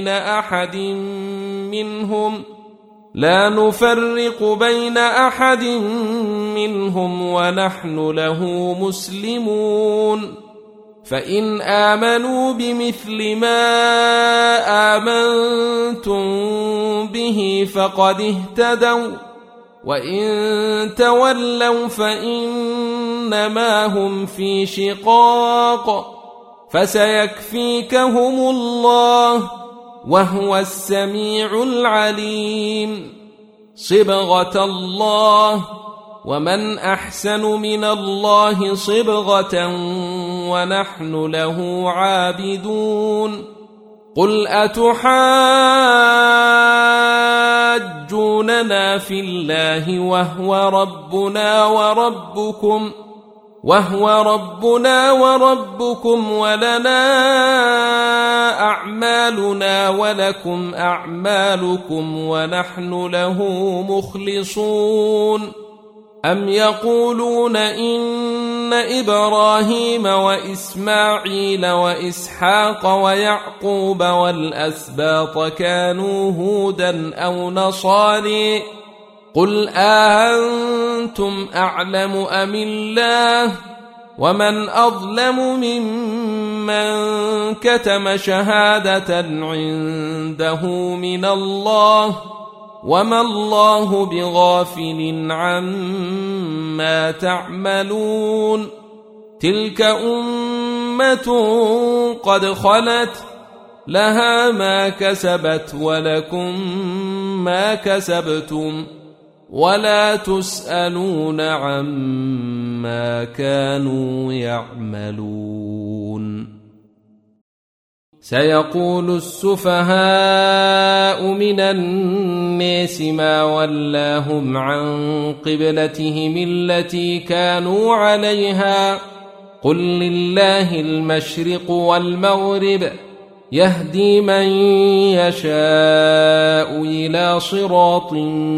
بين أحد منهم ونحن له مسلمون. فإن آمنوا بمثل ما آمنتم به فقد اهتدوا وإن تولوا فإنما هم في شقاق فسيكفيكهم الله وهو السميع العليم صبغة الله ومن أحسن من الله صبغة ونحن له عابدون قل أتحاجوننا في الله وهو ربنا وربكم ولنا أعمالنا ولكم أعمالكم ونحن له مخلصون أم يقولون إن إبراهيم وإسماعيل وإسحاق ويعقوب والأسباط كانوا هودا أو نصاري قل أأنتم أعلم أم الله ومن أظلم ممن كتم شهادة عنده من الله وما الله بغافل عما تعملون تلك أمة قد خلت لها ما كسبت ولكم ما كسبتم ولا تسألون عما كانوا يعملون سيقول السفهاء من الناس ما ولاهم عن قبلتهم التي كانوا عليها قل لله المشرق والمغرب يهدي من يشاء إلى صراط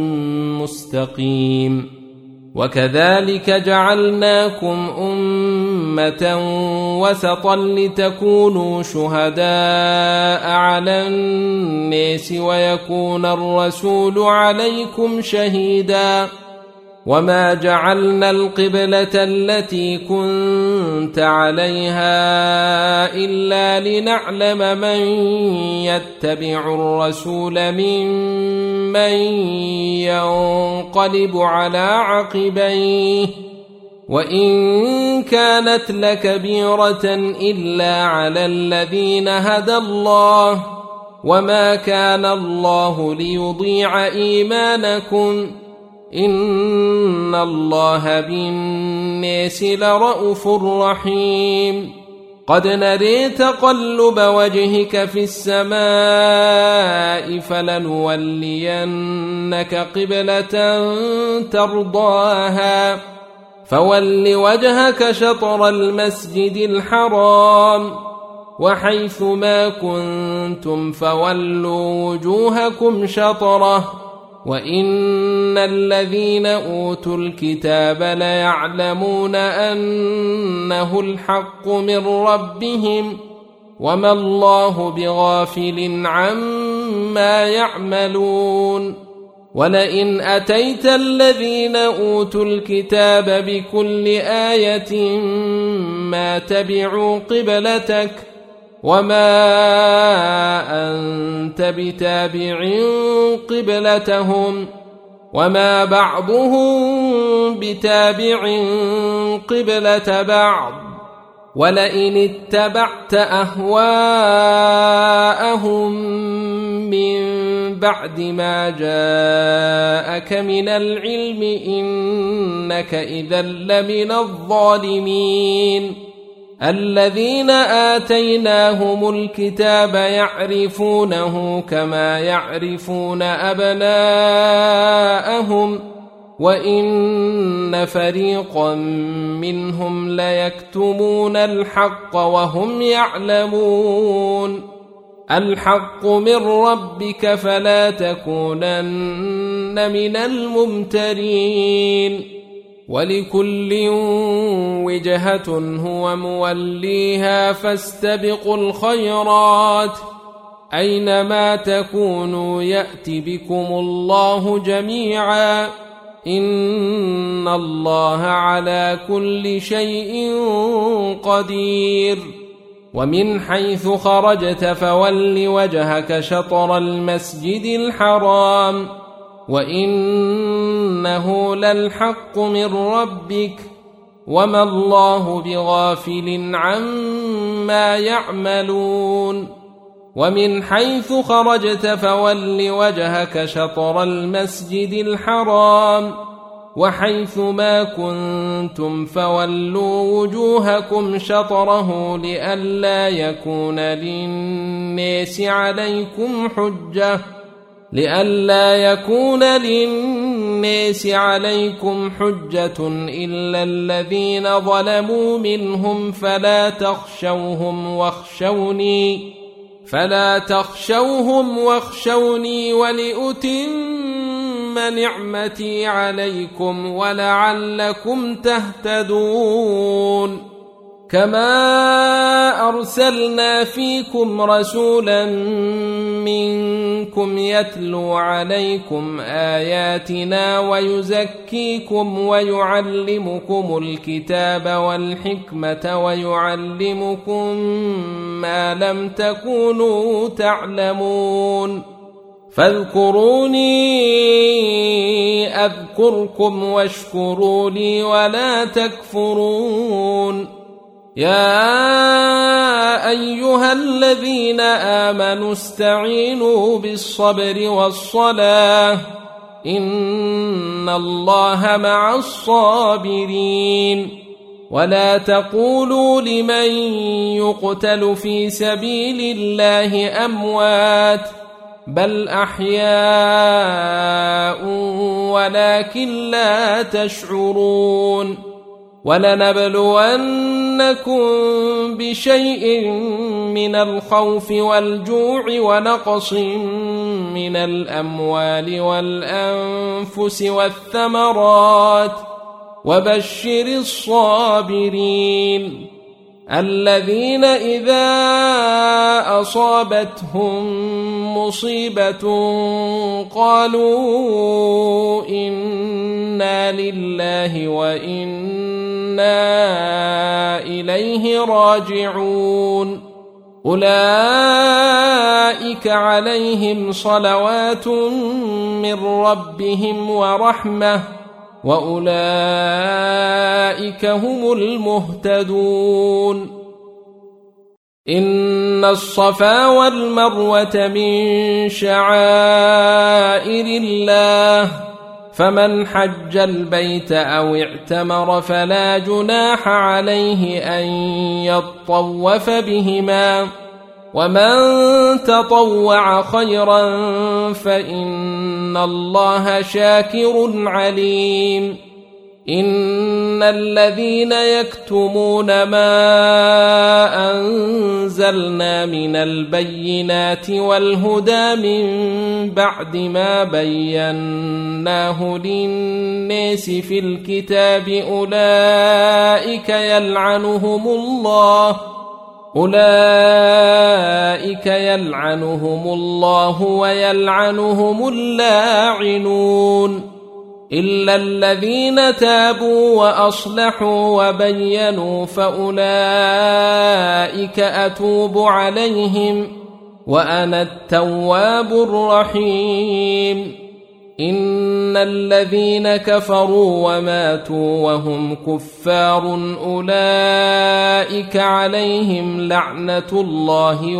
مستقيم وكذلك جعلناكم أمة وسطا لتكونوا شهداء على الناس ويكون الرسول عليكم شهيدا وما جعلنا القبلة التي كنت عليها إلا لنعلم من يتبع الرسول ممن ينقلب على عقبيه وإن كانت لكبيرة إلا على الذين هدى الله وما كان الله ليضيع إيمانكم إن الله بالناس لرءوف رحيم قد نري تقلب وجهك في السماء فلنولينك قبلة ترضاها فول وجهك شطر المسجد الحرام وحيث ما كنتم فولوا وجوهكم شطره وإن الذين أوتوا الكتاب ليعلمون أنه الحق من ربهم وما الله بغافل عما يعملون ولئن أتيت الذين أوتوا الكتاب بكل آية ما تبعوا قبلتك وما أنت بتابع قبلتهم وما بعضهم بتابع قبلة بعض ولئن اتبعت أهواءهم من بعد ما جاءك من العلم إنك إذا لمن الظالمين الذين آتيناهم الكتاب يعرفونه كما يعرفون أبناءهم وإن فريقا منهم ليكتمون الحق وهم يعلمون الحق من ربك فلا تكونن من الممترين ولكل وجهة هو موليها فاستبقوا الخيرات أينما تكونوا يأت بكم الله جميعا إن الله على كل شيء قدير ومن حيث خرجت فول وجهك شطر المسجد الحرام وإنه للحق من ربك وما الله بغافل عما يعملون ومن حيث خرجت فول وجهك شطر المسجد الحرام وحيث ما كنتم فولوا وجوهكم شطره لئلا يكون للناس عليكم حجة إلا الذين ظلموا منهم فلا تخشوهم واخشوني ولأتم نعمتي عليكم ولعلكم تهتدون كما أرسلنا فيكم رسولا منكم يتلو عليكم آياتنا ويزكيكم ويعلمكم الكتاب والحكمة ويعلمكم ما لم تكونوا تعلمون فاذكروني أذكركم واشكروا لي ولا تكفرون يا أيها الذين آمنوا استعينوا بالصبر والصلاة إن الله مع الصابرين ولا تقولوا لمن يقتل في سبيل الله أموات بل أحياء ولكن لا تشعرون ولنبلونكم بشيء من الخوف والجوع ونقص من الأموال والأنفس والثمرات وبشر الصابرين الذين إذا أصابتهم مصيبة قالوا إنا لله وإنا إليه راجعون أولئك عليهم صلوات من ربهم ورحمة وأولئك هم المهتدون إن الصفا والمروة من شعائر الله فمن حج البيت أو اعتمر فلا جناح عليه أن يطوف بهما ومن تطوع خيرا فإن الله شاكر عليم إن الذين يكتمون ما أنزلنا من البينات والهدى من بعد ما بيناه للناس في الكتاب أولئك يلعنهم الله ويلعنهم اللاعنون إلا الذين تابوا وأصلحوا وبينوا فأولئك أتوب عليهم وأنا التواب الرحيم إن الذين كفروا وماتوا وهم كفار أولئك عليهم لعنة الله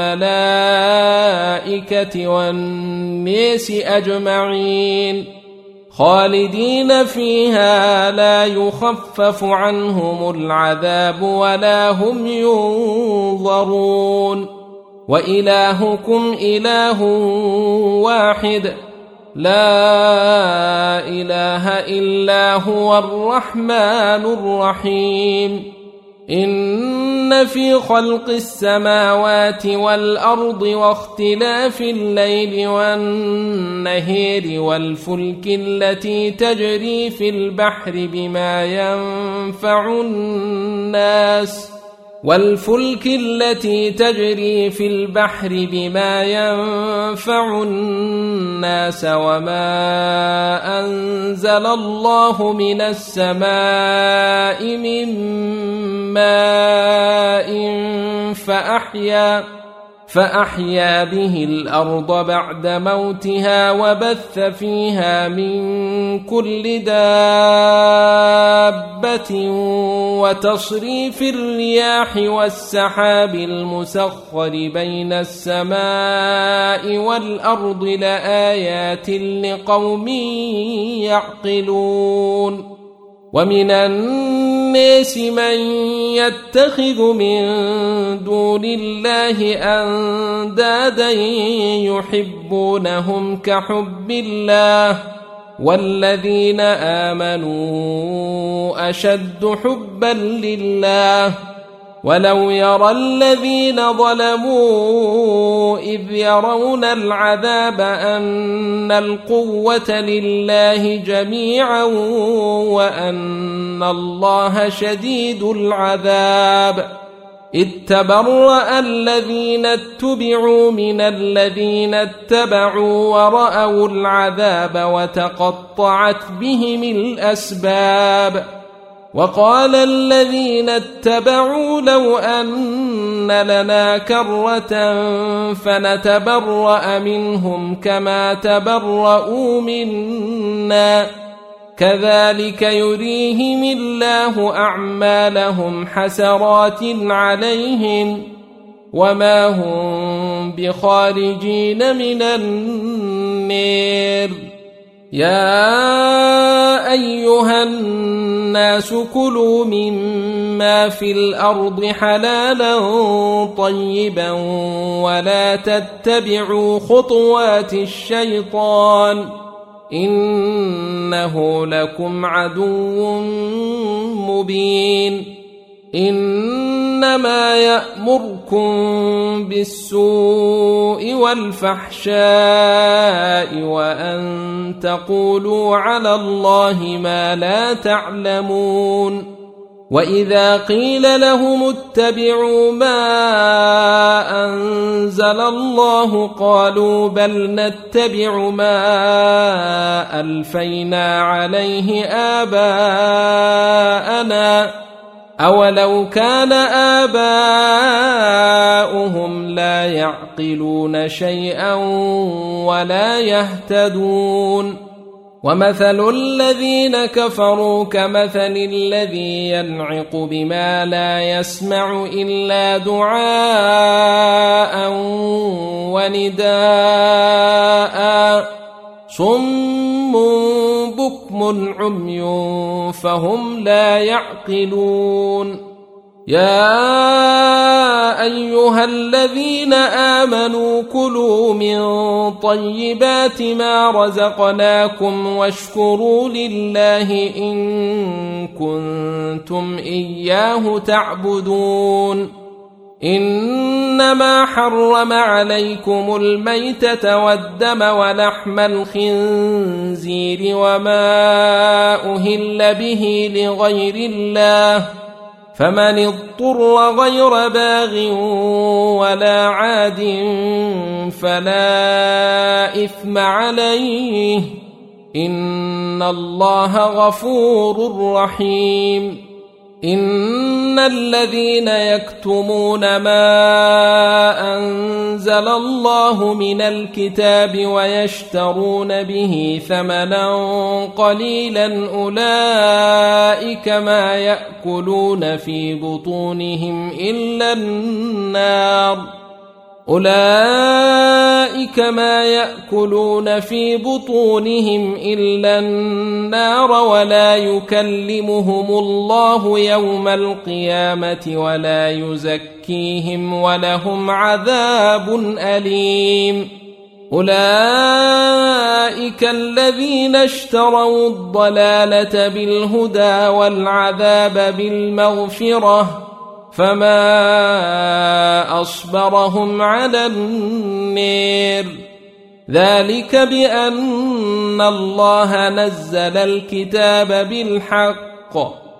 والملائكة والناس أجمعين خالدين فيها لا يخفف عنهم العذاب ولا هم ينظرون وإلهكم إله واحد لا إله إلا هو الرحمن الرحيم إن في خلق السماوات والأرض واختلاف الليل والنهار والفلك التي تجري في البحر بما ينفع الناس وما أنزل الله من السماء من ماء فأحيا به الأرض بعد موتها وبث فيها من كل دابة وتصريف الرياح والسحاب المسخر بين السماء والأرض لآيات لقوم يعقلون ومن الناس من يتخذ من دون الله أندادا يحبونهم كحب الله والذين آمنوا أشد حبا لله ولو يرى الذين ظلموا إذ يرون العذاب أن القوة لله جميعا وأن الله شديد العذاب إذ تبرأ الذين اتبعوا من الذين اتبعوا ورأوا العذاب وتقطعت بهم الأسباب وقال الذين اتبعوا لو أن لنا كرة فنتبرأ منهم كما تبرؤوا منا كذلك يريهم الله أعمالهم حسرات عليهم وما هم بخارجين من النار يا أيها الناس كلوا مما في الأرض حلالا طيبا ولا تتبعوا خطوات الشيطان إنه لكم عدو مبين إنما يأمركم بالسوء والفحشاء وأن تقولوا على الله ما لا تعلمون وإذا قيل لهم اتبعوا ما أنزل الله قالوا بل نتبع ما ألفينا عليه آباءنا أولو كان آباؤهم لا يعقلون شيئا ولا يهتدون ومثل الذين كفروا كمثل الذي ينعق بما لا يسمع إلا دعاء ونداء صم بكم عمي فهم لا يعقلون يا أيها الذين آمنوا كلوا من طيبات ما رزقناكم واشكروا لله إن كنتم إياه تعبدون إنما حرم عليكم الميتة والدم ولحم الخنزير وما أهل به لغير الله فمن اضطر غير باغ ولا عاد فلا إثم عليه إن الله غفور رحيم إن الذين يكتمون ما أنزل الله من الكتاب ويشترون به ثمنا قليلا أولئك ما يأكلون في بطونهم إلا النار أولئك ما يأكلون في بطونهم إلا النار ولا يكلمهم الله يوم القيامة ولا يزكيهم ولهم عذاب أليم أولئك الذين اشتروا الضلالة بالهدى والعذاب بالمغفرة فما أصبرهم على النار ذلك بأن الله نزل الكتاب بالحق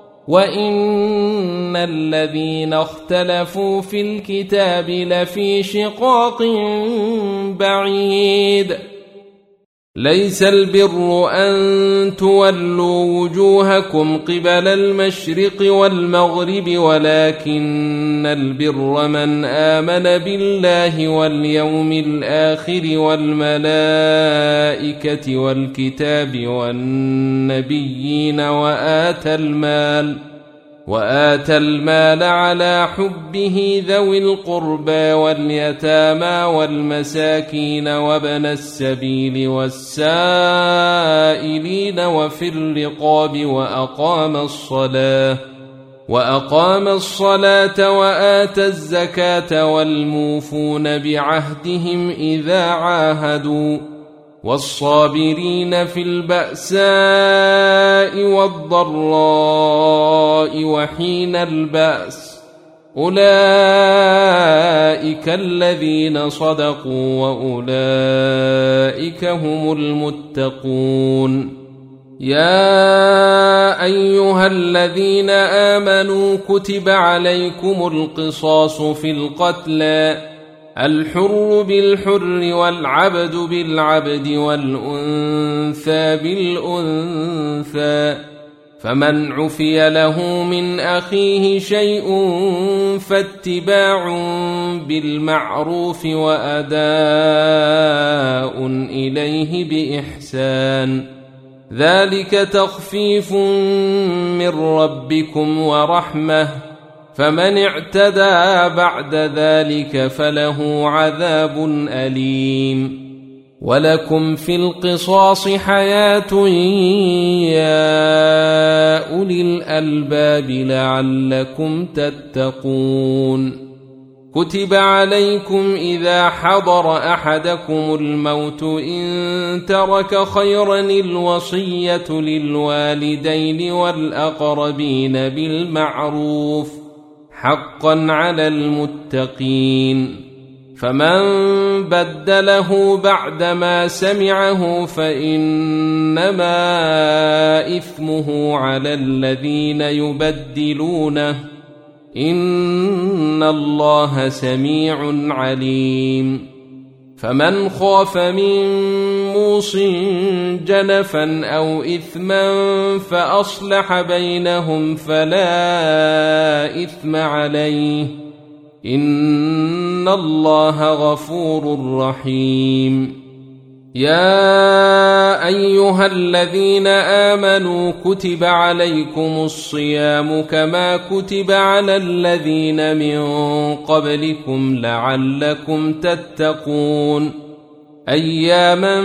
وإن الذين اختلفوا في الكتاب لفي شقاق بعيد ليس البر أن تولوا وجوهكم قبل المشرق والمغرب ولكن البر من آمن بالله واليوم الآخر والملائكة والكتاب والنبيين وآتى المال على حبه ذوي القربى واليتامى والمساكين وابن السبيل والسائلين وفي الرقاب وأقام الصلاة وآتى الزكاة والموفون بعهدهم إذا عاهدوا والصابرين في البأساء والضراء وحين البأس أولئك الذين صدقوا وأولئك هم المتقون. يا أيها الذين آمنوا كتب عليكم القصاص في القتلى الحر بالحر والعبد بالعبد والأنثى بالأنثى فمن عفي له من أخيه شيء فاتباع بالمعروف وأداء إليه بإحسان ذلك تخفيف من ربكم ورحمة فمن اعتدى بعد ذلك فله عذاب أليم. ولكم في القصاص حياة يا أولي الألباب لعلكم تتقون. كتب عليكم إذا حضر أحدكم الموت إن ترك خيرا الوصية للوالدين والأقربين بالمعروف حقا على المتقين فمن بدله بعدما سمعه فإنما إثمه على الذين يبدلونه إن الله سميع عليم. فمن خاف من موص جنفا أو إثما فأصلح بينهم فلا إثم عليه إن الله غفور رحيم. يا أيها الذين آمنوا كتب عليكم الصيام كما كتب على الذين من قبلكم لعلكم تتقون أياما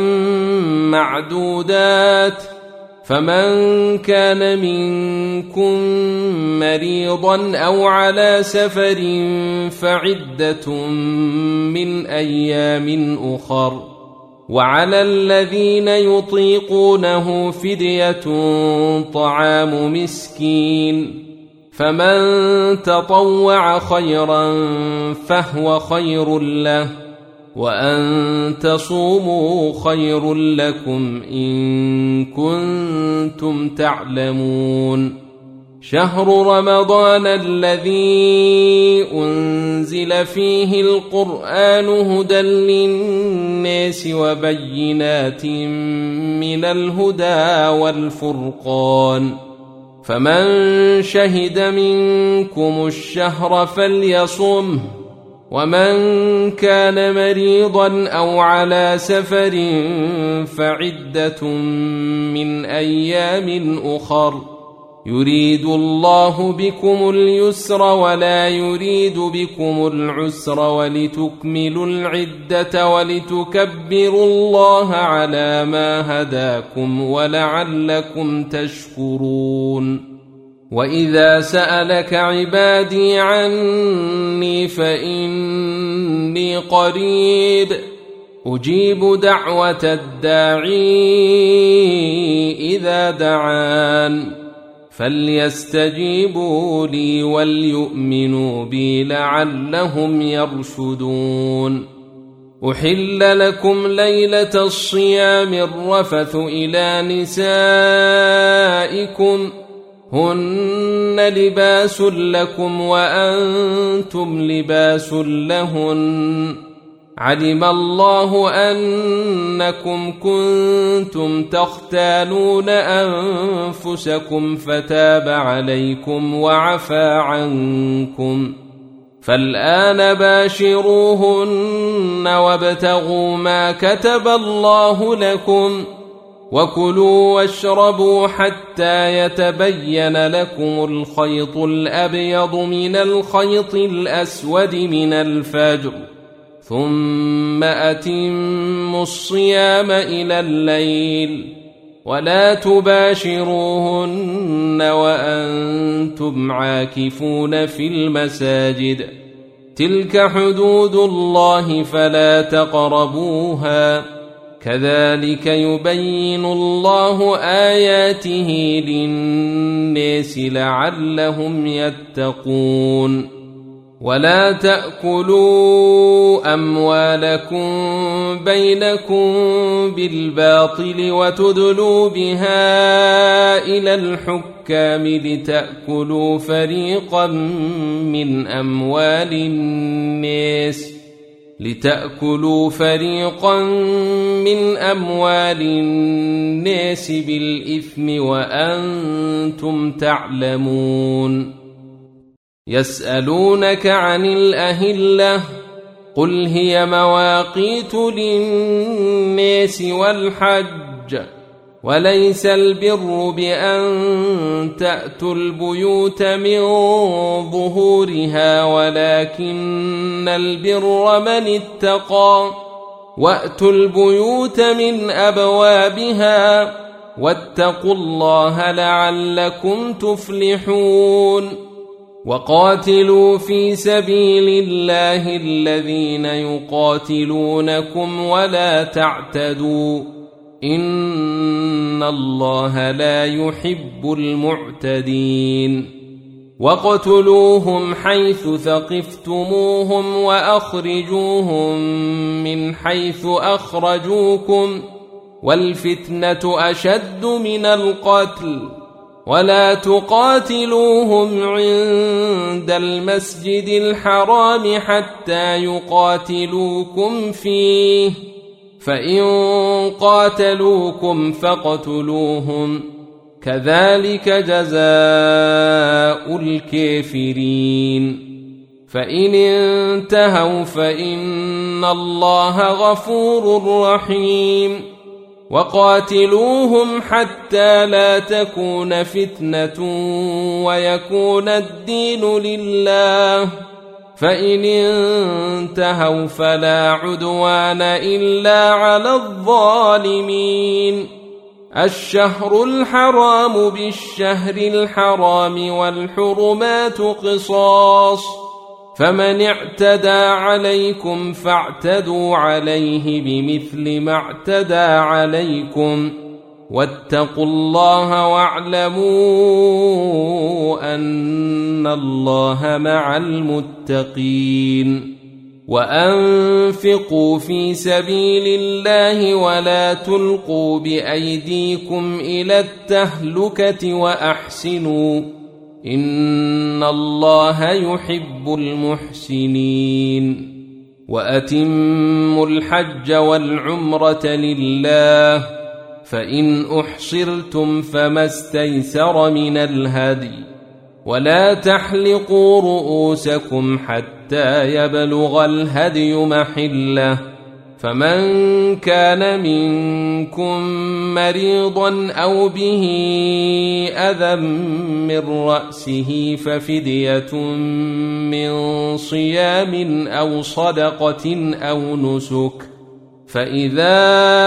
معدودات فمن كان منكم مريضا أو على سفر فعدة من أيام أخر وعلى الذين يطيقونه فدية طعام مسكين فمن تطوع خيرا فهو خير له وأن تصوموا خير لكم إن كنتم تعلمون. شهر رمضان الذي أنزل فيه القرآن هدى للناس وبينات من الهدى والفرقان فمن شهد منكم الشهر فليصمه ومن كان مريضا أو على سفر فعدة من أيام أخر يريد الله بكم اليسر ولا يريد بكم العسر ولتكملوا العدة ولتكبروا الله على ما هداكم ولعلكم تشكرون. وإذا سألك عبادي عني فإني قريب أجيب دعوة الداعي إذا دعان فليستجيبوا لي وليؤمنوا بي لعلهم يرشدون. أحل لكم ليلة الصيام الرفث إلى نسائكم هن لباس لكم وأنتم لباس لهن علم الله أنكم كنتم تختانون أنفسكم فتاب عليكم وعفى عنكم، فالآن باشروهن وابتغوا ما كتب الله لكم، وكلوا واشربوا حتى يتبين لكم الخيط الأبيض من الخيط الأسود من الفجر، ثم أتموا الصيام إلى الليل، ولا تباشروهن وأنتم عاكفون في المساجد، تلك حدود الله فلا تقربوها، كذلك يبين الله آياته للناس لعلهم يتقون. ولا تأكلوا أموالكم بينكم بالباطل وتدلوا بها إلى الحكام لتأكلوا فريقا من أموال الناس بالإثم وأنتم تعلمون. يسألونك عن الأهلة، قل هي مواقيت للناس والحج، وليس البر بأن تأتوا البيوت من ظهورها ولكن البر من اتقى، وأتوا البيوت من أبوابها، واتقوا الله لعلكم تفلحون. وقاتلوا في سبيل الله الذين يقاتلونكم ولا تعتدوا، إن الله لا يحب المعتدين. وقتلوهم حيث ثقفتموهم وأخرجوهم من حيث أخرجوكم، والفتنة أشد من القتل، ولا تقاتلوهم عند المسجد الحرام حتى يقاتلوكم فيه، فإن قاتلوكم فاقتلوهم، كذلك جزاء الكافرين. فإن انتهوا فإن الله غفور رحيم. وقاتلوهم حتى لا تكون فتنة ويكون الدين لله، فإن انتهوا فلا عدوان إلا على الظالمين. الشهر الحرام بالشهر الحرام والحرمات قصاص، فمن اعتدى عليكم فاعتدوا عليه بمثل ما اعتدى عليكم، واتقوا الله واعلموا أن الله مع المتقين. وأنفقوا في سبيل الله ولا تلقوا بأيديكم إلى التهلكة وأحسنوا، إن الله يحب المحسنين. وأتموا الحج والعمرة لله، فإن أحصرتم فما استيسر من الهدي، ولا تحلقوا رؤوسكم حتى يبلغ الهدي محله، فمن كان منكم مريضا أو به أذى من رأسه ففدية من صيام أو صدقة أو نسك، فإذا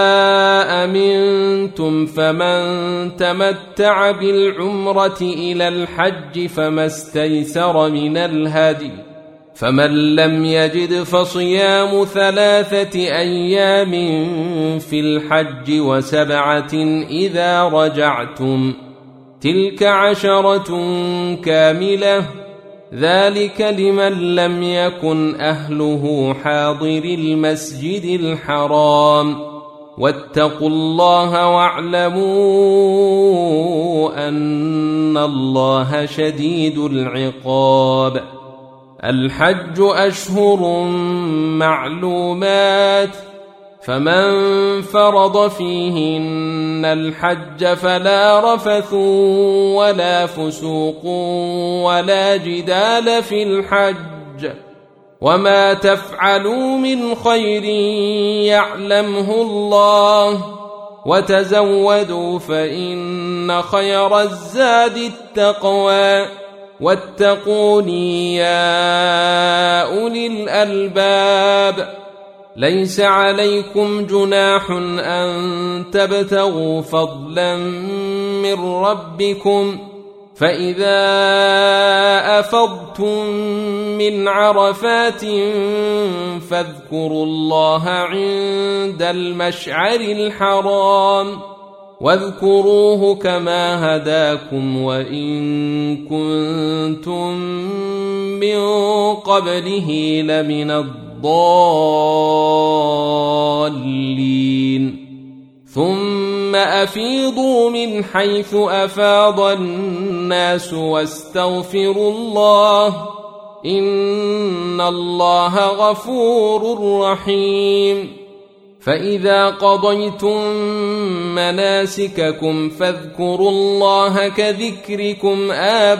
أمنتم فمن تمتع بالعمرة إلى الحج فما استيسر من الهدي، فمن لم يجد فصيام 3 أيام في الحج و7 إذا رجعتم، تلك 10 كاملة، ذلك لمن لم يكن أهله حاضر المسجد الحرام. واتقوا الله واعلموا أن الله شديد العقاب. الحج أشهر معلومات فمن فرض فيهن الحج فلا رفث ولا فسوق ولا جدال في الحج وما تفعلوا من خير يعلمه الله وتزودوا فإن خير الزاد التقوى واتقوني يا أولي الألباب ليس عليكم جناح أن تبتغوا فضلا من ربكم فإذا أفضتم من عرفات فاذكروا الله عند المشعر الحرام واذكروه كما هداكم وإن كنتم من قبله لمن الضالين ثم أفيضوا من حيث أفاض الناس واستغفروا الله إن الله غفور رحيم فإذا قضيتم مناسككم فاذكروا الله كذكركم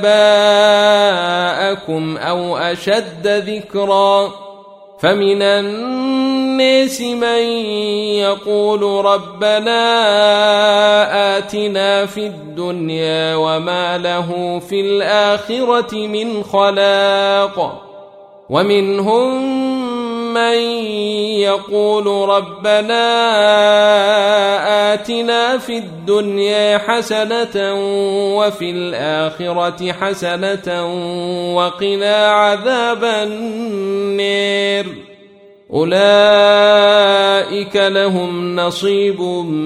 آباءكم أو أشد ذكرا فمن الناس من يقول ربنا آتنا في الدنيا وما له في الآخرة من خلاق ومنهم من يقول ربنا آتنا في الدنيا حسنة وفي الآخرة حسنة وقنا عذاب النار أولئك لهم نصيب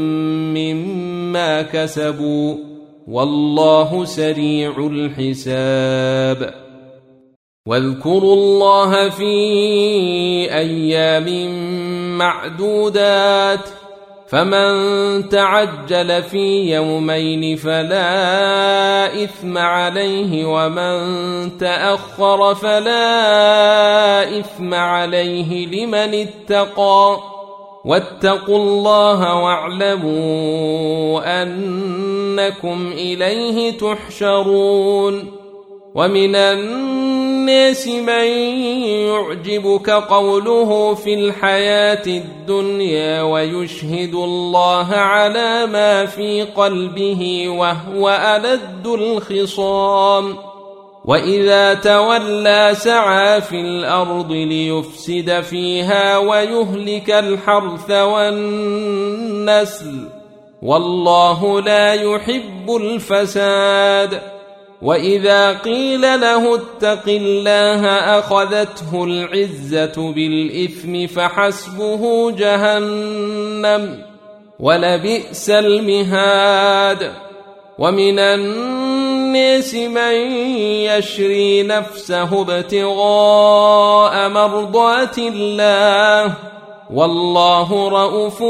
مما كسبوا والله سريع الحساب واذكروا الله في أيام معدودات فمن تعجل في يومين فلا إثم عليه ومن تأخر فلا إثم عليه لمن اتقى واتقوا الله واعلموا أنكم إليه تحشرون ومن الناس من يعجبك قوله في الحياة الدنيا ويشهد الله على ما في قلبه وهو ألد الخصام وإذا تولى سعى في الأرض ليفسد فيها ويهلك الحرث والنسل والله لا يحب الفساد وإذا قيل له اتق الله أخذته العزة بالإثم فحسبه جهنم ولبئس المهاد ومن الناس من يشري نفسه ابتغاء مرضات الله والله رؤوف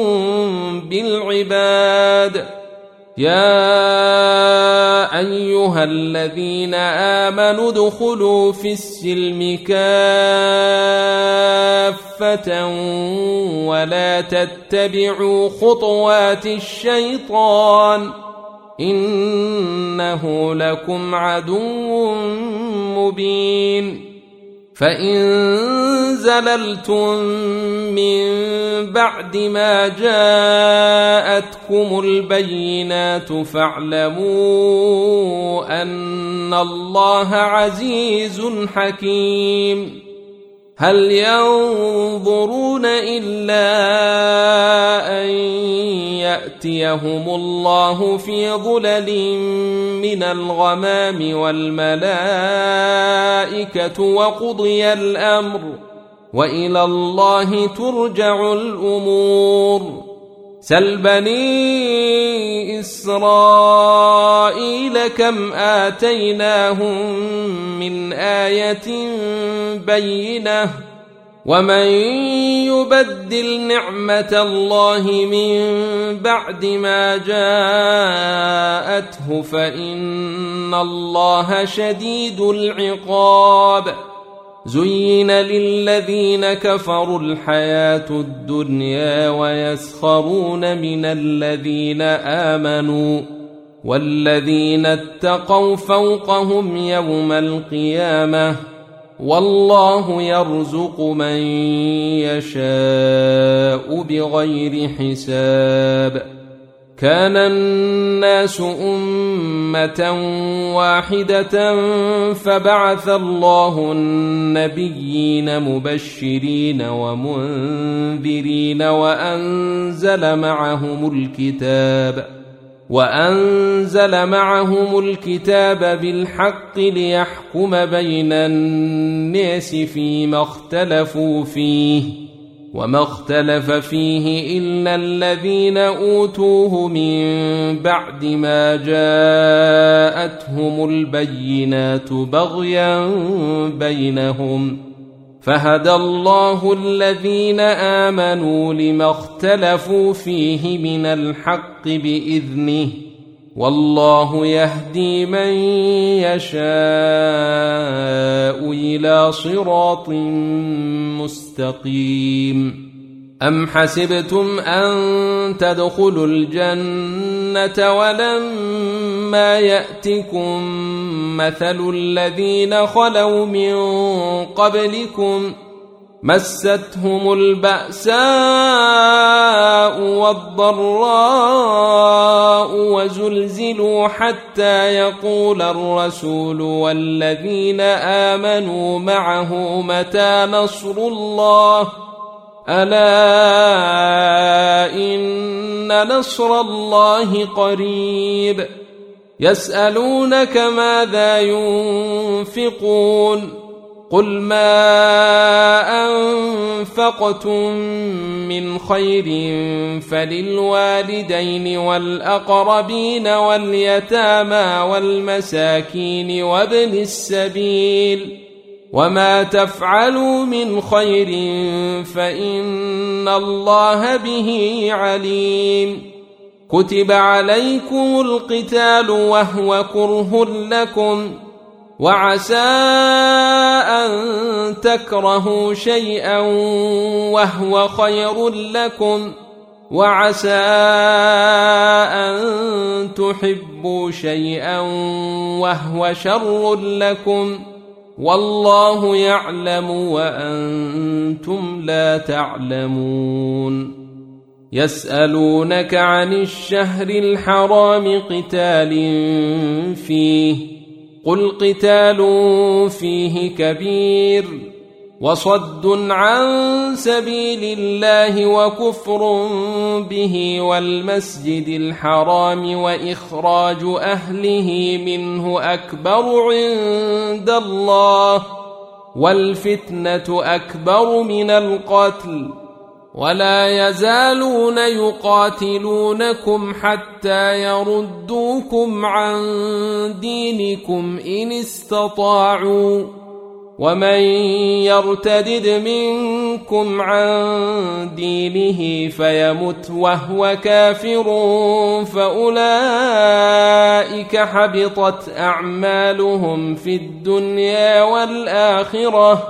بالعباد يا أيها الذين آمنوا ادخلوا في السلم كافة ولا تتبعوا خطوات الشيطان إنه لكم عدو مبين فإن زللتم من بعد ما جاءتكم البينات فاعلموا أن الله عزيز حكيم هل ينظرون إلا أن يأتيهم الله في ظلل من الغمام والملائكة وقضي الأمر وإلى الله ترجع الأمور سل بني إسرائيل كم آتيناهم من آية بينة ومن يبدل نعمة الله من بعد ما جاءته فإن الله شديد العقاب زين للذين كفروا الحياة الدنيا ويسخرون من الذين آمنوا والذين اتقوا فوقهم يوم القيامة والله يرزق من يشاء بغير حساب. كان الناس أمة واحدة فبعث الله النبيين مبشرين ومنذرين وأنزل معهم الكتاب بالحق ليحكم بين الناس فيما اختلفوا فيه وما اختلف فيه إلا الذين أوتوه من بعد ما جاءتهم البينات بغيا بينهم فهدى الله الذين آمنوا لما اختلفوا فيه من الحق بإذنه والله يهدي من يشاء إلى صراط مستقيم. أم حسبتم أن تدخلوا الجنة ولما يأتكم مثل الذين خلوا من قبلكم مستهم البأساء والضراء وزلزلوا حتى يقول الرسول والذين آمنوا معه متى نصر الله ألا إن نصر الله قريب. يسألونك ماذا ينفقون قل ما أنفقتم من خير فللوالدين والأقربين واليتامى والمساكين وابن السبيل وما تفعلوا من خير فإن الله به عليم. كتب عليكم القتال وهو كره لكم وعسى أن تكرهوا شيئا وهو خير لكم وعسى أن تحبوا شيئا وهو شر لكم والله يعلم وأنتم لا تعلمون. يسألونك عن الشهر الحرام قتال فيه قل قتال فيه كبير وصد عن سبيل الله وكفر به والمسجد الحرام وإخراج أهله منه أكبر عند الله والفتنة أكبر من القتل ولا يزالون يقاتلونكم حتى يردوكم عن دينكم إن استطاعوا ومن يرتدد منكم عن دينه فيمت وهو كافر فأولئك حبطت أعمالهم في الدنيا والآخرة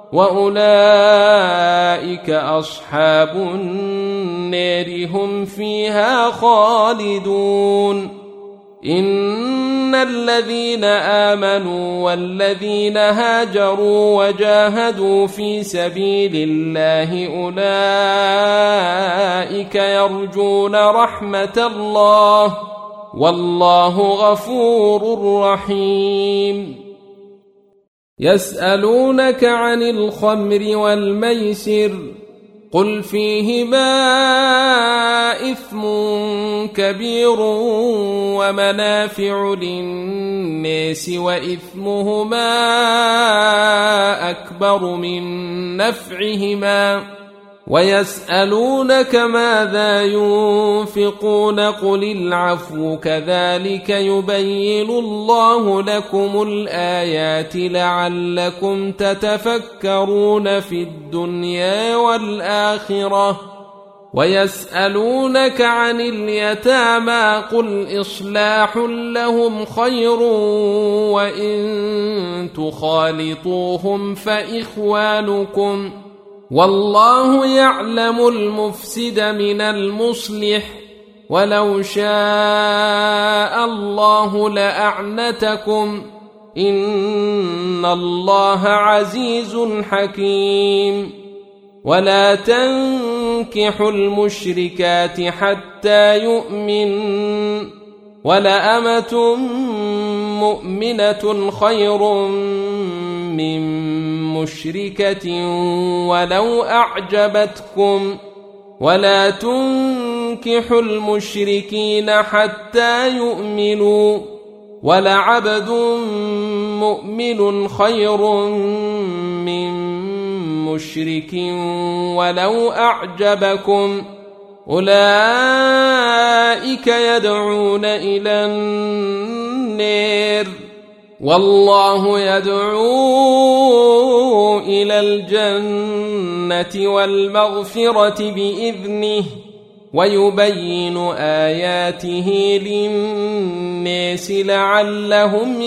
وأولئك أصحاب النار هم فيها خالدون. إن الذين آمنوا والذين هاجروا وجاهدوا في سبيل الله أولئك يرجون رحمة الله والله غفور رحيم. يسألونك عن الخمر والميسر قل فيهما إثم كبير ومنافع للناس وإثمهما أكبر من نفعهما ويسألونك ماذا ينفقون قل العفو كذلك يبين الله لكم الآيات لعلكم تتفكرون في الدنيا والآخرة ويسألونك عن اليتامى قل إصلاح لهم خير وإن تخالطوهم فإخوانكم والله يعلم المفسد من المصلح ولو شاء الله لأعنتكم إن الله عزيز حكيم ولا تنكحوا المشركات حتى يؤمن ولأمة مؤمنة خير من مشركة ولو أعجبتكم ولا تنكحوا المشركين حتى يؤمنوا ولعبد مؤمن خير من مشرك ولو أعجبكم أولئك يدعون إلى النار والله يدعو إلى الجنة والمغفرة بإذنه ويبين آياته للناس لعلهم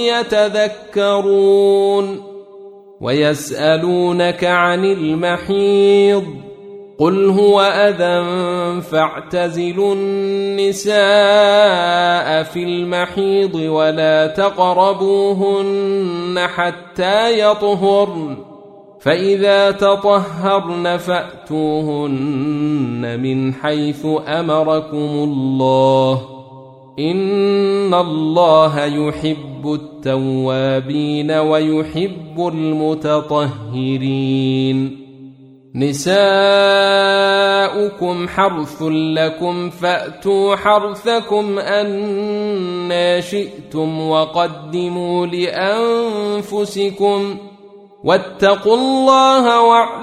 يتذكرون ويسألونك عن المحيض قل هو أذى فاعتزلوا النساء في المحيض ولا تقربوهن حتى يطهرن فإذا تطهرن فأتوهن من حيث أمركم الله إن الله يحب التوابين ويحب المتطهرين نساؤكم حرث لكم فأتوا حرثكم أنى شئتم وقدموا لأنفسكم واتقوا الله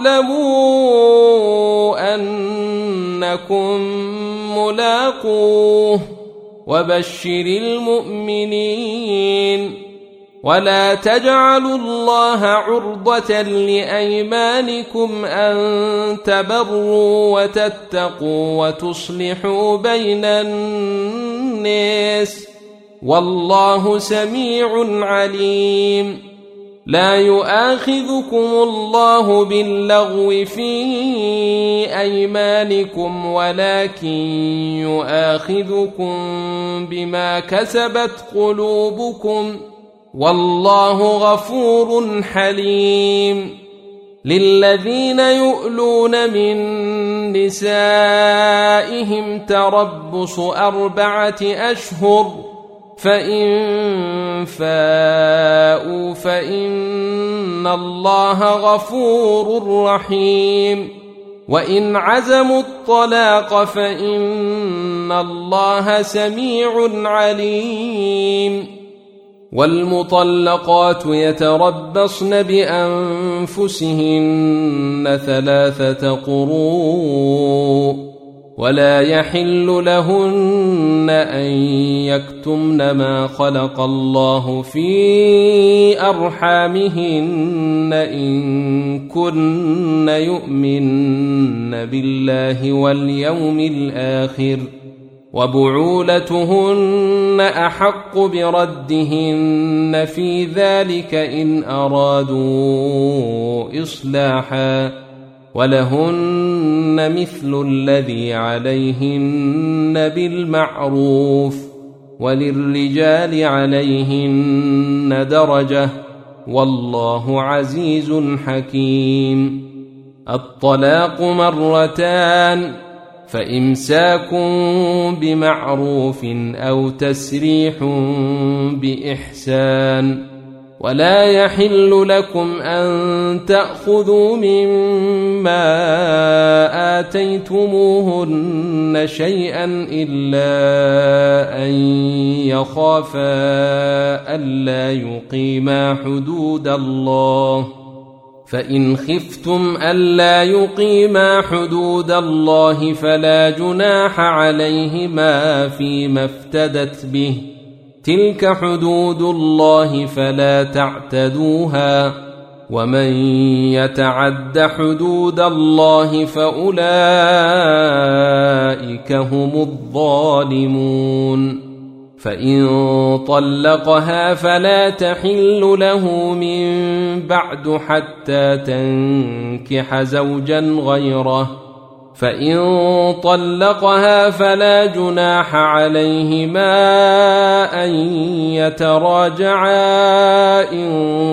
واعلموا أنكم ملاقوه وبشر المؤمنين ولا تجعلوا الله عرضة لأيمانكم أن تبروا وتتقوا وتصلحوا بين الناس والله سميع عليم لا يؤاخذكم الله باللغو في أيمانكم ولكن يؤاخذكم بما كسبت قلوبكم والله غفور حليم للذين يؤلون من نسائهم تربص 4 أشهر فإن فاءوا فإن الله غفور رحيم وإن عزموا الطلاق فإن الله سميع عليم والمطلقات يتربصن بأنفسهن 3 قروء ولا يحل لهن أن يكتمن ما خلق الله في أرحامهن إن كن يؤمن بالله واليوم الآخر وبعولتهن أحق بردهن في ذلك إن أرادوا إصلاحا ولهن مثل الذي عليهن بالمعروف وللرجال عليهن درجة والله عزيز حكيم الطلاق 2 فإمساك بمعروف أو تسريح بإحسان ولا يحل لكم أن تأخذوا مما آتيتموهن شيئا إلا أن يخافا ألا يقيما حدود الله فإن خفتم ألا يقيما حدود الله فلا جناح عليهما فيما افتدت به تلك حدود الله فلا تعتدوها ومن يتعد حدود الله فأولئك هم الظالمون. فإن طلقها فلا تحل له من بعد حتى تنكح زوجا غيره، فإن طلقها فلا جناح عليهما أن يتراجعا إن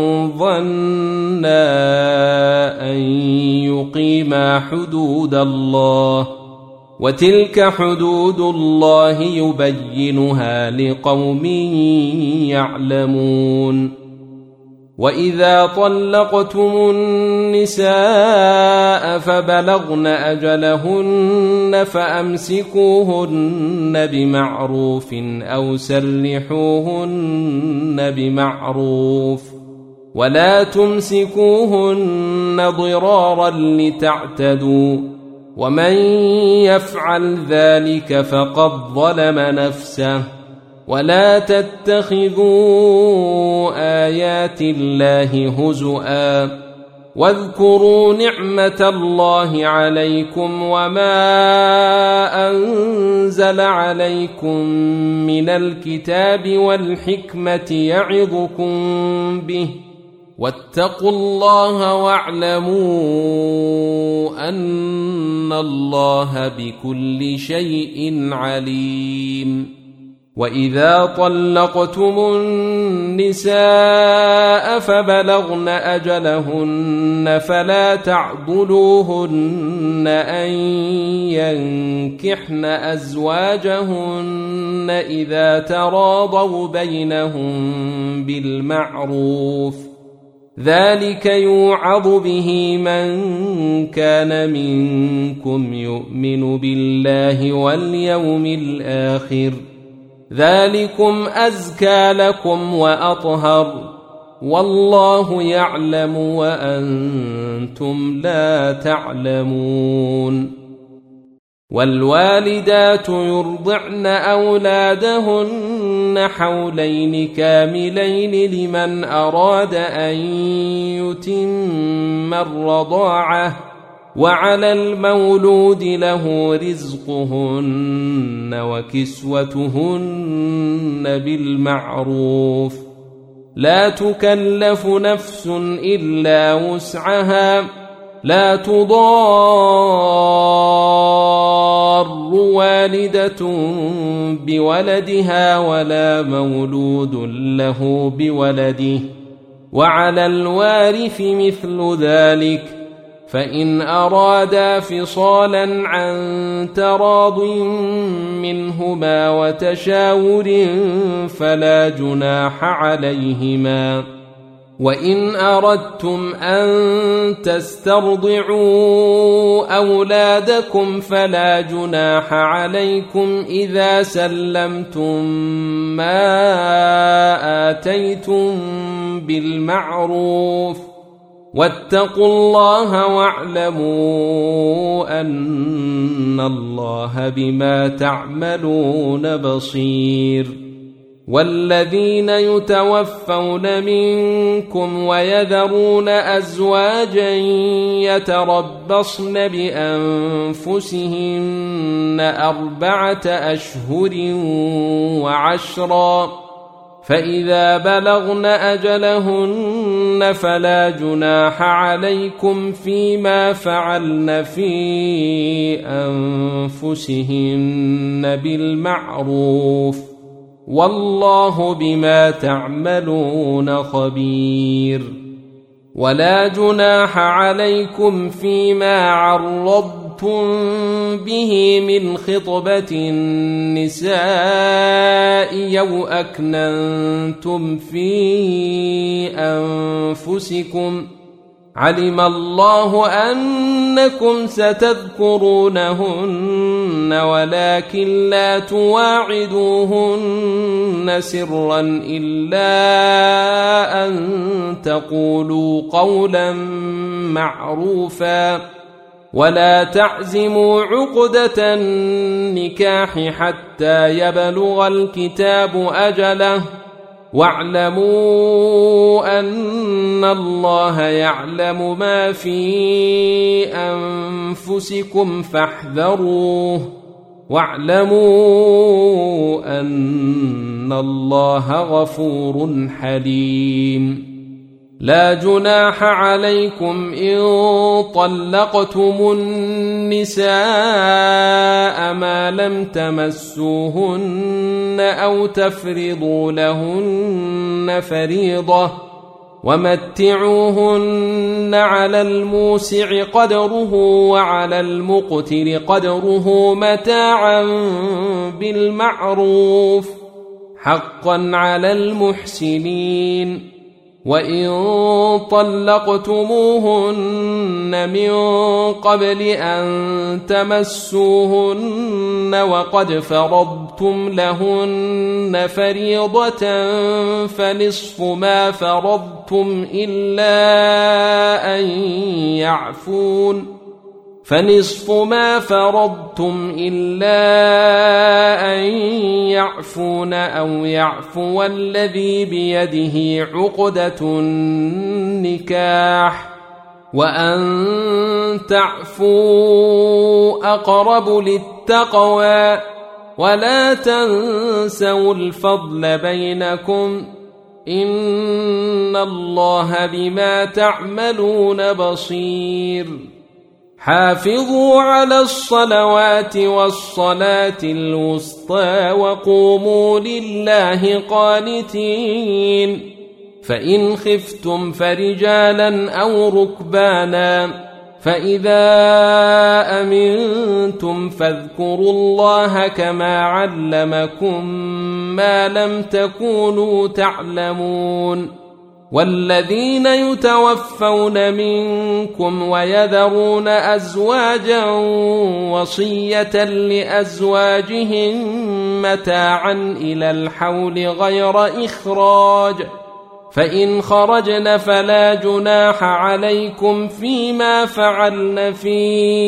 ظنا أن يقيما حدود الله، وتلك حدود الله يبينها لقوم يعلمون. وإذا طلقتم النساء فبلغن أجلهن فأمسكوهن بمعروف أو سرحوهن بمعروف، ولا تمسكوهن ضرارا لتعتدوا، ومن يفعل ذلك فقد ظلم نفسه. ولا تتخذوا آيات الله هزؤا، واذكروا نعمة الله عليكم وما أنزل عليكم من الكتاب والحكمة يعظكم به، واتقوا الله واعلموا أن الله بكل شيء عليم. وإذا طلقتم النساء فبلغن أجلهن فلا تعضلوهن أن ينكحن أزواجهن إذا تراضوا بينهم بالمعروف، ذلك يوعظ به من كان منكم يؤمن بالله واليوم الآخر، ذلكم أزكى لكم وأطهر، والله يعلم وأنتم لا تعلمون. والوالدات يرضعن أولادهن حولين كاملين لمن أراد أن يتم الرضاعة، وعلى المولود له رزقهن وكسوتهن بالمعروف، لا تكلف نفس إلا وسعها، لا تضار والدة بولدها ولا مولود له بولده، وعلى الوارث مثل ذلك، فإن أرادا فصالا عن تراض منهما وتشاور فلا جناح عليهما. وإن أردتم أن تسترضعوا أولادكم فلا جناح عليكم إذا سلمتم ما آتيتم بالمعروف، واتقوا الله واعلموا أن الله بما تعملون بصير. والذين يتوفون منكم ويذرون أزواجا يتربصن بأنفسهن 4 أشهر و10، فإذا بلغن أجلهن فلا جناح عليكم فيما فعلن في أنفسهن بالمعروف، والله بما تعملون خبير. ولا جناح عليكم فيما عرضتم به من خطبة النساء أو أكننتم في أنفسكم، علم الله أنكم ستذكرونهن ولكن لا تواعدوهن سرا إلا أن تقولوا قولا معروفا، ولا تعزموا عقدة النكاح حتى يبلغ الكتاب أجله، واعلموا أن الله يعلم ما في أنفسكم فاحذروه واعلموا أن الله غفور حليم. لا جناح عليكم إن طلقتم النساء ما لم تمسوهن أو تفرضوا لهن فريضة ومتعوهن على الموسع قدره وعلى المقتر قدره متاعا بالمعروف حقا على المحسنين. وإن طلقتموهن من قبل أن تمسوهن وقد فرضتم لهن فريضة فنصف ما فرضتم إلا أن يعفون أو يعفو الذي بيده عقدة النكاح وأن تعفوا أقرب للتقوى ولا تنسوا الفضل بينكم إن الله بما تعملون بصير. حافظوا على الصلوات والصلاة الوسطى وقوموا لله قانتين. فإن خفتم فرجالا أو ركبانا فإذا أمنتم فاذكروا الله كما علمكم ما لم تكونوا تعلمون. والذين يتوفون منكم ويذرون أزواجا وصية لأزواجهم متاعا إلى الحول غير إخراج فإن خرجن فلا جناح عليكم فيما فعلن في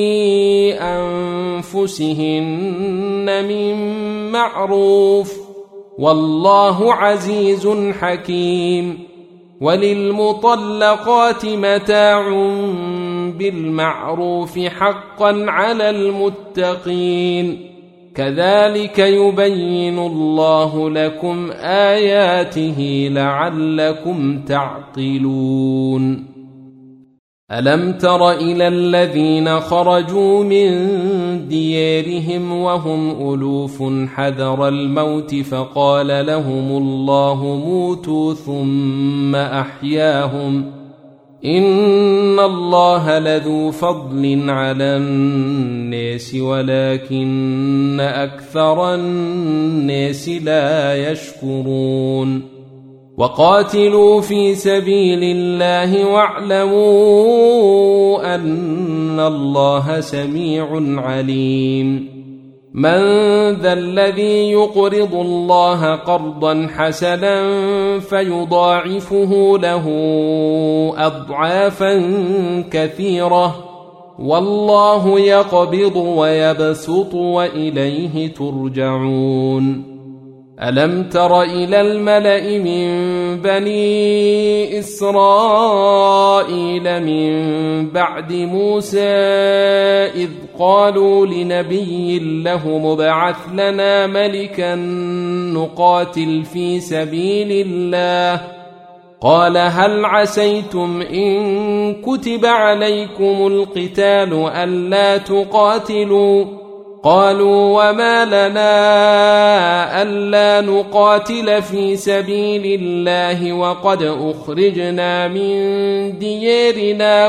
أنفسهن من معروف والله عزيز حكيم. وللمطلقات متاع بالمعروف حقا على المتقين كذلك يبين الله لكم آياته لعلكم تعقلون. ألم تر إلى الذين خرجوا من ديارهم وهم ألوف حذر الموت فقال لهم الله موتوا ثم أحياهم إن الله لذو فضل على الناس ولكن أكثر الناس لا يشكرون. وقاتلوا في سبيل الله واعلموا أن الله سميع عليم. من ذا الذي يقرض الله قرضا حسنا فيضاعفه له أضعافا كثيرة والله يقبض ويبسط وإليه ترجعون. ألم تر إلى الملأ من بني إسرائيل من بعد موسى إذ قالوا لنبي له مبعث لنا ملكا نقاتل في سبيل الله قال هل عسيتم إن كتب عليكم القتال ألا تقاتلوا قالوا وما لنا ألا نقاتل في سبيل الله وقد أخرجنا من ديارنا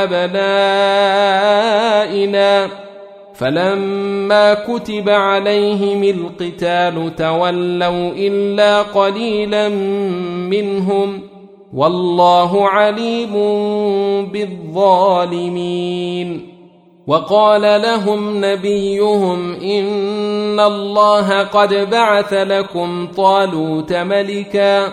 وأبنائنا فلما كتب عليهم القتال تولوا إلا قليلا منهم والله عليم بالظالمين. وقال لهم نبيهم إن الله قد بعث لكم طالوت ملكا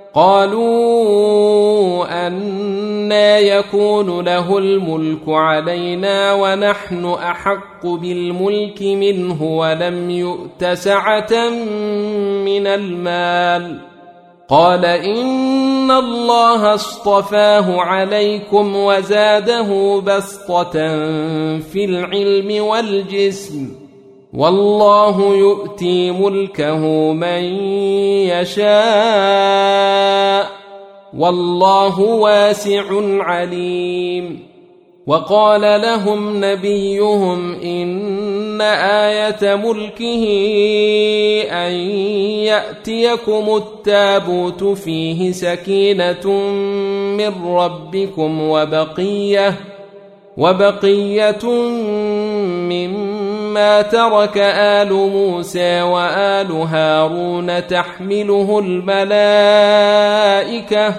قالوا أنى يكون له الملك علينا ونحن أحق بالملك منه ولم يؤت سعة من المال قال إن الله اصطفاه عليكم وزاده بسطة في العلم والجسم والله يؤتي ملكه من يشاء والله واسع عليم. وقال لهم نبيهم إن آية ملكه أن يأتيكم التابوت فيه سكينة من ربكم وبقية مما ترك آل موسى وآل هارون تحمله الملائكة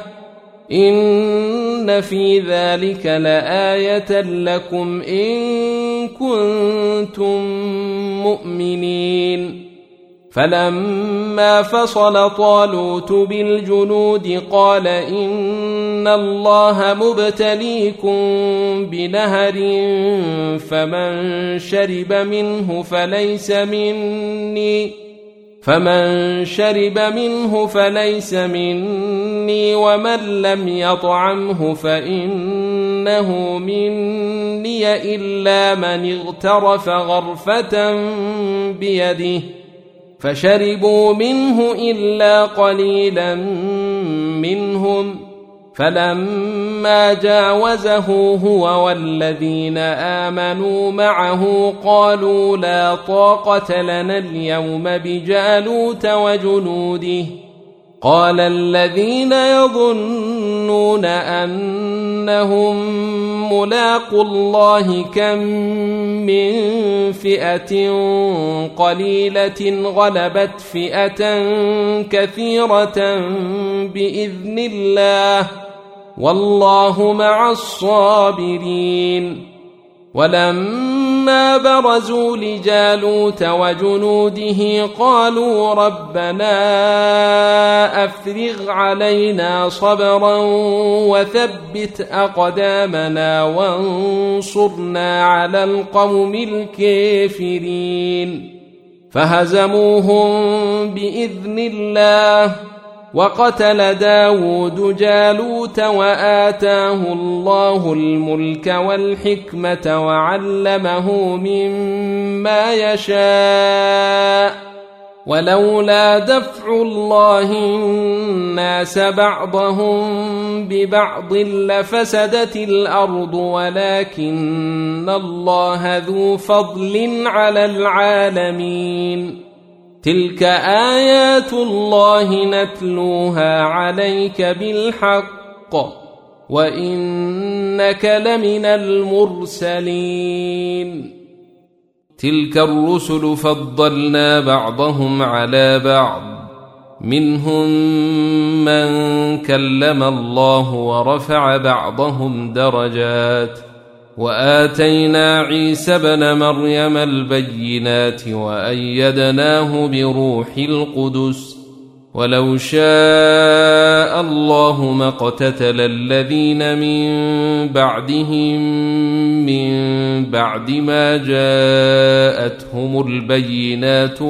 إن في ذلك لآية لكم إن كنتم مؤمنين. فلما فصل طالوت بالجنود قال إن الله مبتليكم بنهر فمن شرب منه فليس مني ومن لم يطعمه فإنه مني إلا من اغترف غرفة بيده فشربوا منه إلا قليلا منهم. فلما جاوزه هو والذين آمنوا معه قالوا لا طاقة لنا اليوم بجالوت وجنوده. قال الذين يظنون أنهم ملاقو الله كم من فئة قليلة غلبت فئة كثيرة بإذن الله والله مع الصابرين. ولما برزوا لجالوت وجنوده قالوا ربنا أفرغ علينا صبرا وثبت أقدامنا وانصرنا على القوم الكافرين. فهزموهم بإذن الله وقتل داود جالوت وآتاه الله الملك والحكمة وعلمه مما يشاء ولولا دفع الله الناس بعضهم ببعض لفسدت الأرض ولكن الله ذو فضل على العالمين. تلك آيات الله نتلوها عليك بالحق وإنك لمن المرسلين. تلك الرسل فضلنا بعضهم على بعض منهم من كلم الله ورفع بعضهم درجات وآتينا عيسى ابن مريم البينات وأيدناه بروح القدس ولو شاء الله ما اقتتل الذين من بعدهم من بعد ما جاءتهم البينات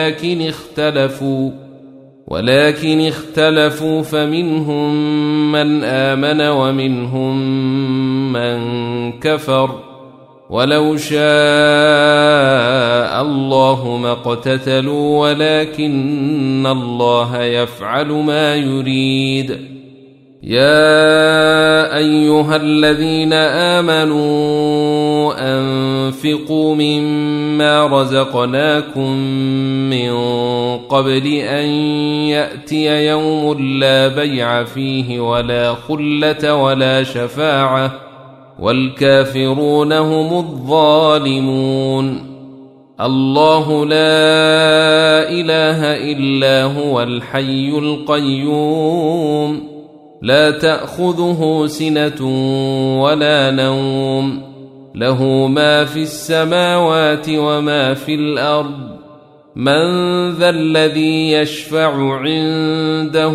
ولكن اختلفوا فمنهم من آمن ومنهم من كفر ولو شاء الله ما اقتتلوا ولكن الله يفعل ما يريد. يا أيها الذين آمنوا أنفقوا مما رزقناكم من قبل أن يأتي يوم لا بيع فيه ولا خلة ولا شفاعة والكافرون هم الظالمون. الله لا إله إلا هو الحي القيوم لا تأخذه سنة ولا نوم له ما في السماوات وما في الأرض من ذا الذي يشفع عنده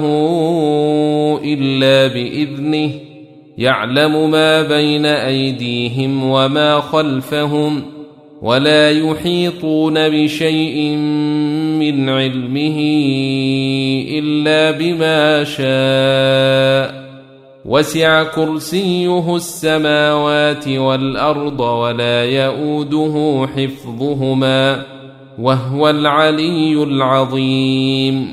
إلا بإذنه يعلم ما بين أيديهم وما خلفهم ولا يحيطون بشيء من علمه إلا بما شاء وسع كرسيه السماوات والأرض ولا يؤوده حفظهما وهو العلي العظيم.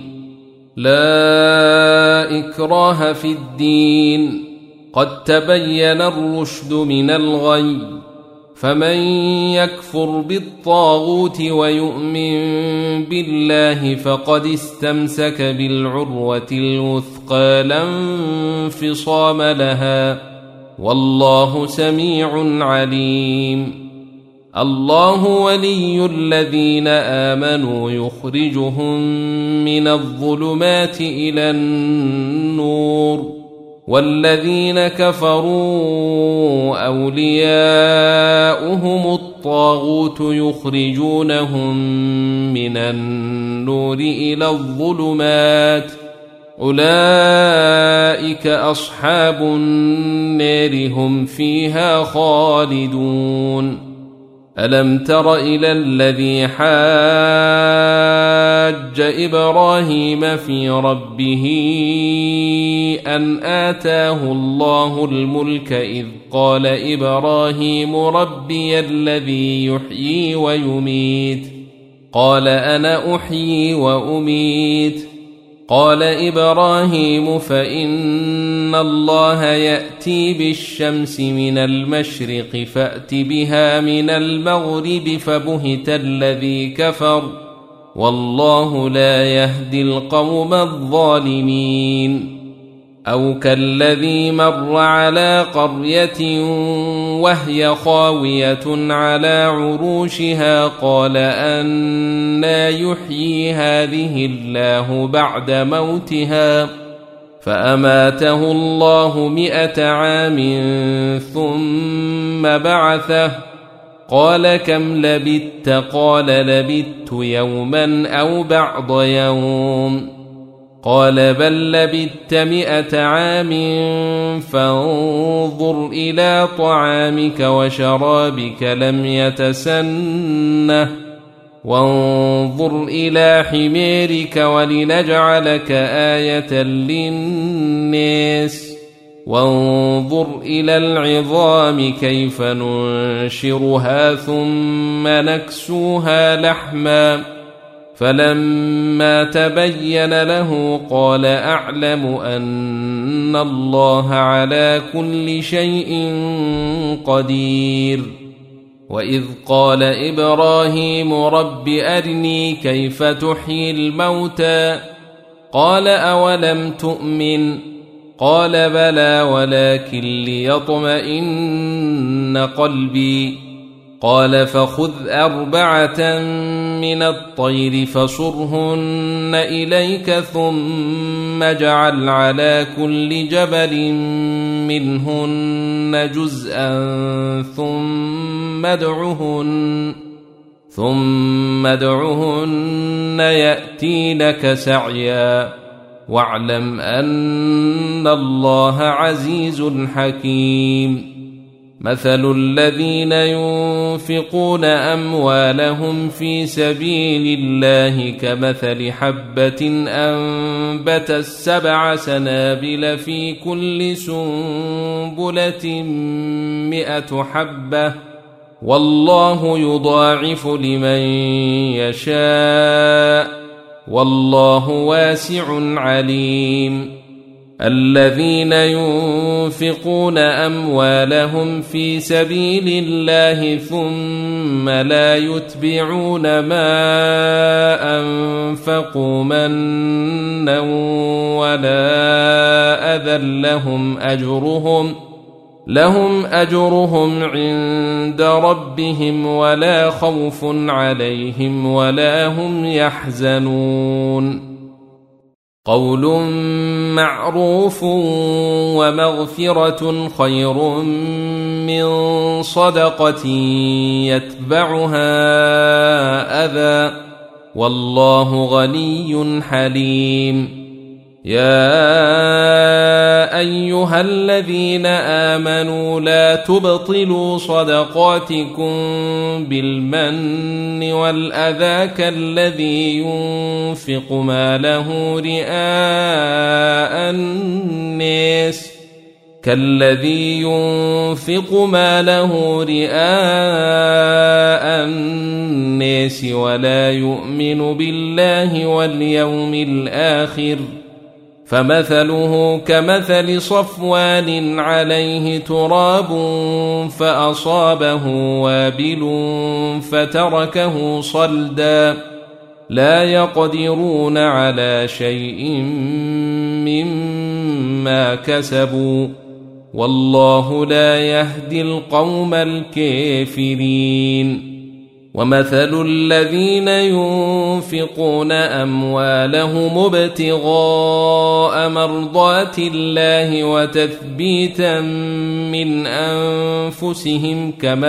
لا إكراه في الدين قد تبين الرشد من الغي فمن يكفر بالطاغوت ويؤمن بالله فقد استمسك بالعروة الوثقى لا انفصام لها والله سميع عليم. الله ولي الذين آمنوا يخرجهم من الظلمات إلى النور والذين كفروا أولياؤهم الطاغوت يخرجونهم من النور إلى الظلمات أولئك أصحاب النار هم فيها خالدون. ألم تر إلى الذي حاج إبراهيم في ربه أن آتاه الله الملك إذ قال إبراهيم ربي الذي يحيي ويميت قال أنا أحيي وأميت قال إبراهيم فإن الله يأتي بالشمس من المشرق فأت بها من المغرب فبهت الذي كفر والله لا يهدي القوم الظالمين. أو كالذي مر على قرية وهي خاوية على عروشها قال أنى يحيي هذه الله بعد موتها فأماته الله 100 عام ثم بعثه قال كم لبثت قال لبثت يوما أو بعض يوم قال بل لبثت 100 عام فانظر إلى طعامك وشرابك لم يتسنه وانظر إلى حميرك ولنجعلك آية للناس وانظر إلى العظام كيف ننشرها ثم نكسوها لحما فلما تبين له قال أعلم أن الله على كل شيء قدير. وإذ قال إبراهيم رب أرني كيف تحيي الموتى قال أولم تؤمن قال بلى ولكن ليطمئن قلبي قال فخذ 4 من الطير فصرهن إليك ثم اجعل على كل جبل منهن جزءا ثم ادعهن يأتينك سعيا واعلم أن الله عزيز حكيم. مثل الذين ينفقون أموالهم في سبيل الله كمثل حبة أنبتت 7 سنابل في كل سنبلة 100 حبة والله يضاعف لمن يشاء والله واسع عليم. الذين ينفقون أموالهم في سبيل الله ثم لا يتبعون ما أنفقوا منا ولا أذى لهم أجرهم عند ربهم ولا خوف عليهم ولا هم يحزنون. قول معروف ومغفرة خير من صدقة يتبعها أذى والله غني حليم. يا أيها الذين آمنوا لا تبطلوا صدقاتكم بالمن والأذى كالذي ينفق ماله رئاء الناس ولا يؤمن بالله واليوم الآخر فمثله كمثل صفوان عليه تراب فأصابه وابل فتركه صلدا لا يقدرون على شيء مما كسبوا والله لا يهدي القوم الكافرين ومثل الذين ينفقون أموالهم ابتغاء مرضات الله وتثبيتا من أنفسهم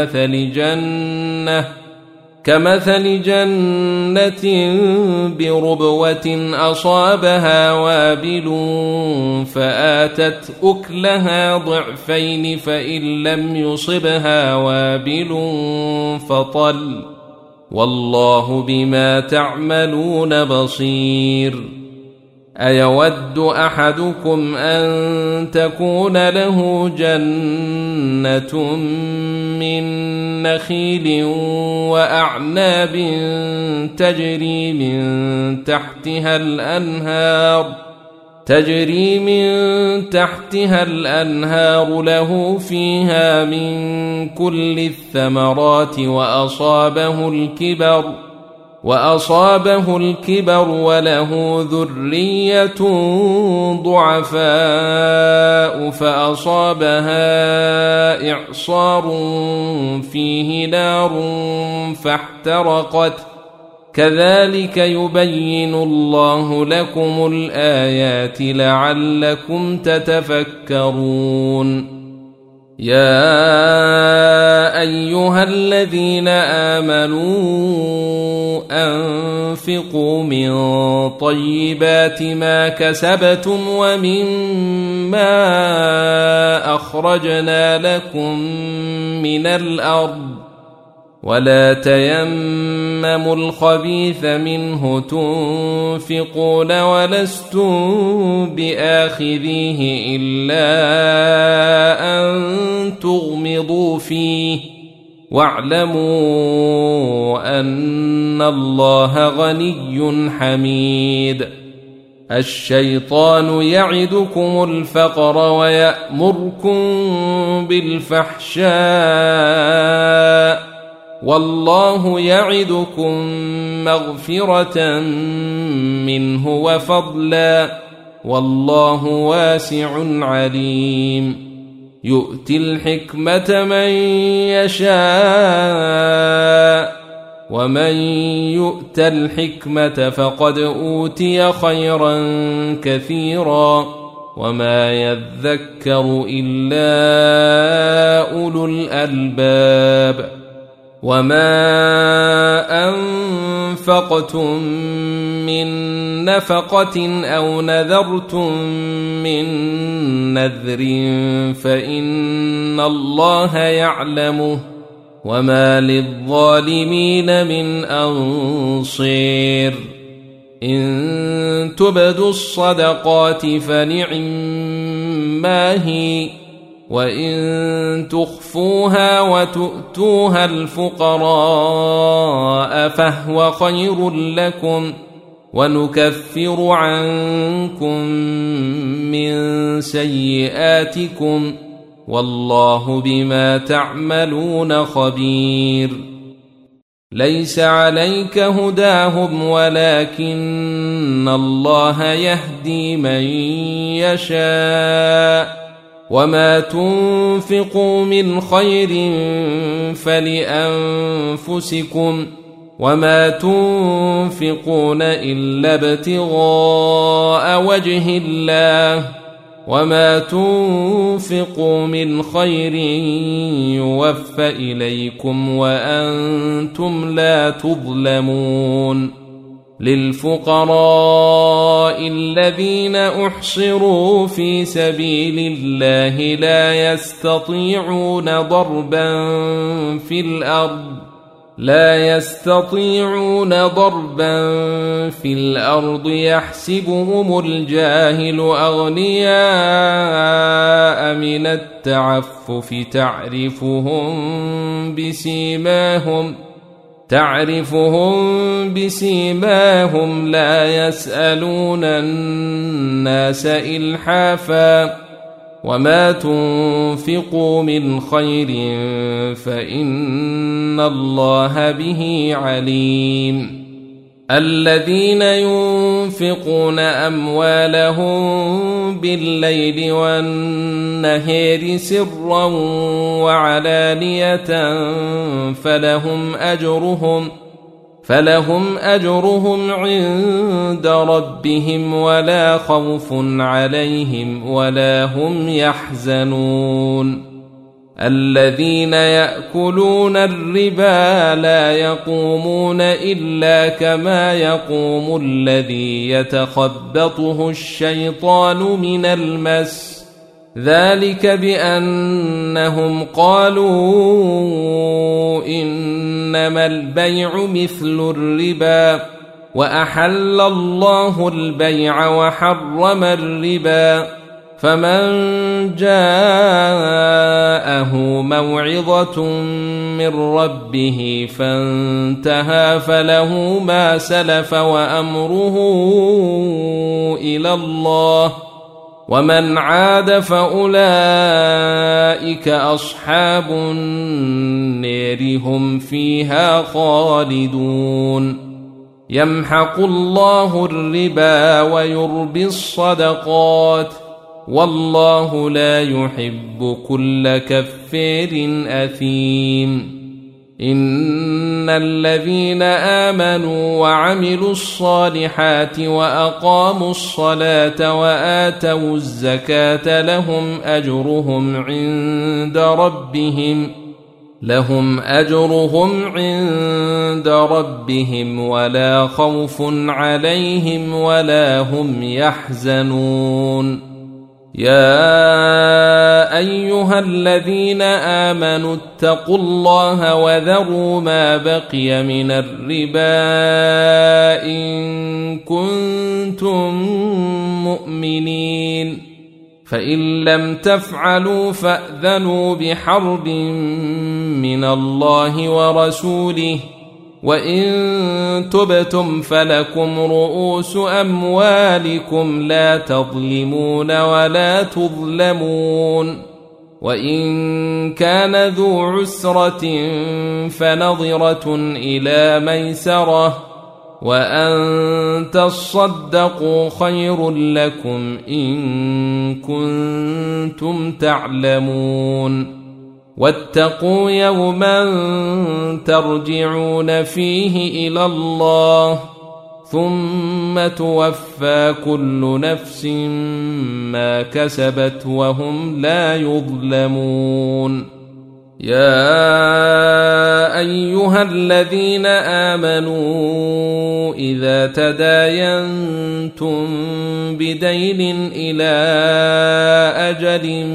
كمثل جنة بربوة أصابها وابل فآتت أكلها ضعفين فإن لم يصبها وابل فطل والله بما تعملون بصير أيود أحدكم أن تكون له جنة من نخيل وأعناب تجري من تحتها الأنهار له فيها من كل الثمرات وأصابه الكبر وله ذرية ضعفاء فأصابها إعصار فيه نار فاحترقت كذلك يبين الله لكم الآيات لعلكم تتفكرون يا أيها الذين آمنوا أنفقوا من طيبات ما كسبتم ومما أخرجنا لكم من الأرض ولا تيمموا الخبيث منه تنفقون ولستم بآخذيه إلا أن تغمضوا فيه واعلموا أن الله غني حميد الشيطان يعدكم الفقر ويأمركم بالفحشاء والله يعدكم مغفرة منه وفضلا والله واسع عليم يؤتي الحكمة من يشاء ومن يؤت الحكمة فقد أوتي خيرا كثيرا وما يذكر إلا أولو الألباب وما أنفقتم من نفقة أو نذرتم من نذر فإن الله يعلمه وما للظالمين من أنصير إن تبدوا الصدقات فنعما هي وإن تخفوها وتؤتوها الفقراء فهو خير لكم ونكفر عنكم من سيئاتكم والله بما تعملون خبير ليس عليك هداهم ولكن الله يهدي من يشاء وما تنفقوا من خير فلأنفسكم وما تنفقون إلا ابتغاء وجه الله وما تنفقوا من خير يوفى إليكم وأنتم لا تظلمون للفقراء الذين أحصروا في سبيل الله لا يستطيعون ضربا في الأرض يحسبهم الجاهل أغنياء من التعفف تعرفهم بسيماهم لا يسألون الناس إلحافا وما تنفقوا من خير فإن الله به عليم الذين ينفقون أموالهم بالليل والنهار سرا وعلانية فلهم أجرهم عند ربهم ولا خوف عليهم ولا هم يحزنون الذين يأكلون الربا لا يقومون إلا كما يقوم الذي يتخبطه الشيطان من المس ذلك بأنهم قالوا إنما البيع مثل الربا وأحل الله البيع وحرم الربا فمن جاءه موعظة من ربه فانتهى فله ما سلف وأمره إلى الله ومن عاد فأولئك أصحاب النار هم فيها خالدون يمحق الله الربا ويربي الصدقات والله لا يحب كل كفار أثيم إن الذين آمنوا وعملوا الصالحات وأقاموا الصلاة وآتوا الزكاة لهم أجرهم عند ربهم ولا خوف عليهم ولا هم يحزنون يا أيها الذين آمنوا اتقوا الله وذروا ما بقي من الربا إن كنتم مؤمنين فإن لم تفعلوا فأذنوا بحرب من الله ورسوله وإن تبتم فلكم رؤوس أموالكم لا تظلمون ولا تظلمون وإن كان ذو عسرة فنظرة إلى ميسرة وأن تصدقوا خير لكم إن كنتم تعلمون واتقوا يوما ترجعون فيه إلى الله ثم توفى كل نفس ما كسبت وهم لا يظلمون يا أيها الذين آمنوا إذا تداينتم بدين إلى أجل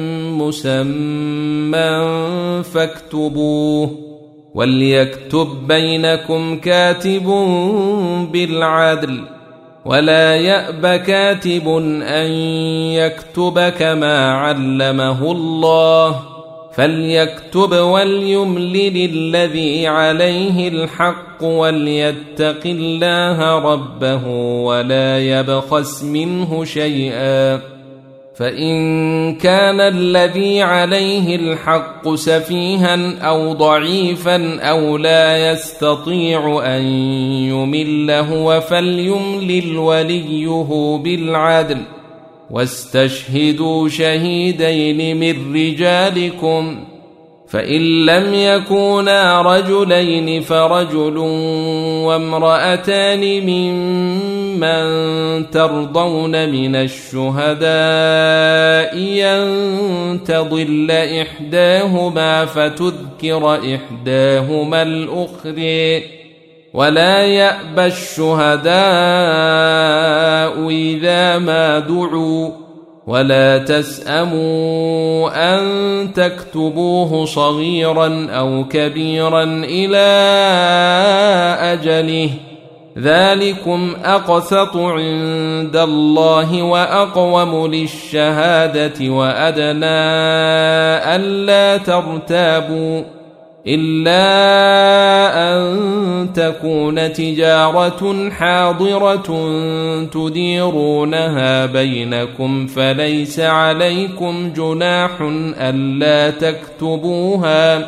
مسمى فاكتبوه وليكتب بينكم كاتب بالعدل ولا يأب كاتب أن يكتب كما علمه الله فليكتب وليملل الذي عليه الحق وليتق الله ربه ولا يبخس منه شيئا فإن كان الذي عليه الحق سفيها أو ضعيفا أو لا يستطيع أن يمل هو فليملل وليه بالعدل واستشهدوا شهيدين من رجالكم فإن لم يكونا رجلين فرجل وامرأتان ممن ترضون من الشهداء أن تضل إحداهما فتذكر إحداهما الأخرى ولا يأبى الشهداء إذا ما دعوا ولا تسأموا أن تكتبوه صغيرا أو كبيرا إلى أجله ذلكم أقسط عند الله وأقوم للشهادة وأدنى ألا ترتابوا إلا أن تكون تجارة حاضرة تديرونها بينكم فليس عليكم جناح ألا تكتبوها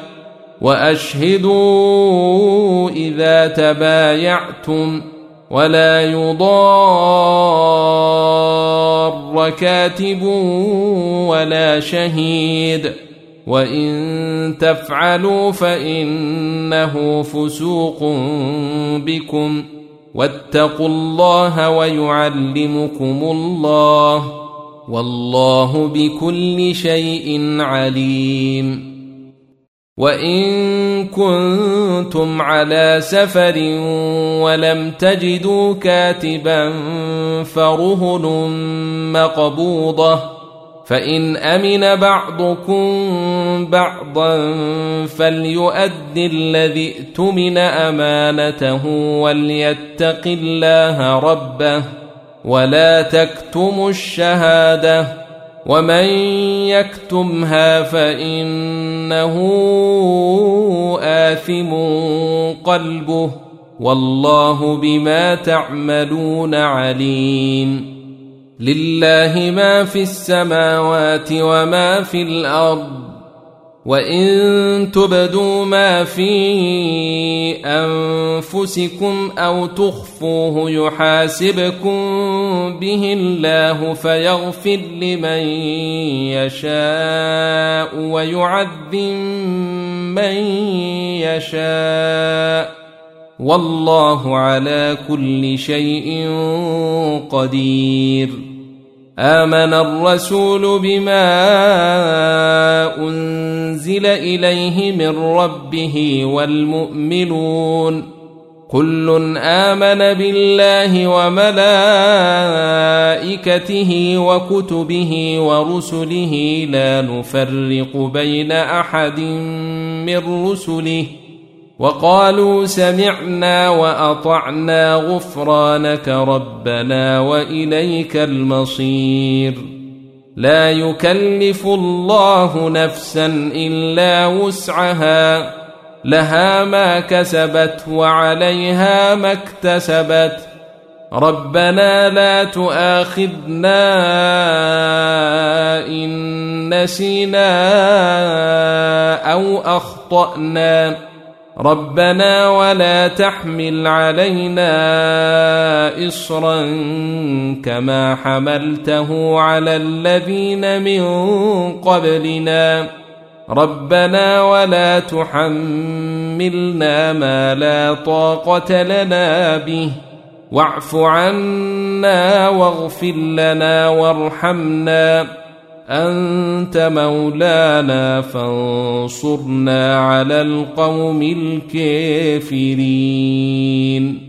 وأشهدوا إذا تبايعتم ولا يضار كاتب ولا شهيد وإن تفعلوا فإنه فسوق بكم واتقوا الله ويعلمكم الله والله بكل شيء عليم. وإن كنتم على سفر ولم تجدوا كاتبا فرهن مقبوضة فإن أمن بعضكم بعضا فليؤد الذي اؤتمن أمانته وليتق الله ربه ولا تكتموا الشهادة ومن يكتمها فإنه آثم قلبه والله بما تعملون عليم. لله ما في السماوات وما في الأرض وإن تبدوا ما في أنفسكم أو تخفوه يحاسبكم به الله فيغفر لمن يشاء ويعذب من يشاء والله على كل شيء قدير. آمن الرسول بما أنزل إليه من ربه والمؤمنون كل آمن بالله وملائكته وكتبه ورسله لا نفرق بين أحد من رسله وقالوا سمعنا وأطعنا غفرانك ربنا وإليك المصير. لا يكلف الله نفسا إلا وسعها لها ما كسبت وعليها ما اكتسبت ربنا لا تؤاخذنا إن نسينا أو أخطأنا ربنا ولا تحمل علينا إصرا كما حملته على الذين من قبلنا ربنا ولا تحملنا ما لا طاقة لنا به واعف عنا واغفر لنا وارحمنا أنت مولانا فانصرنا على القوم الكافرين.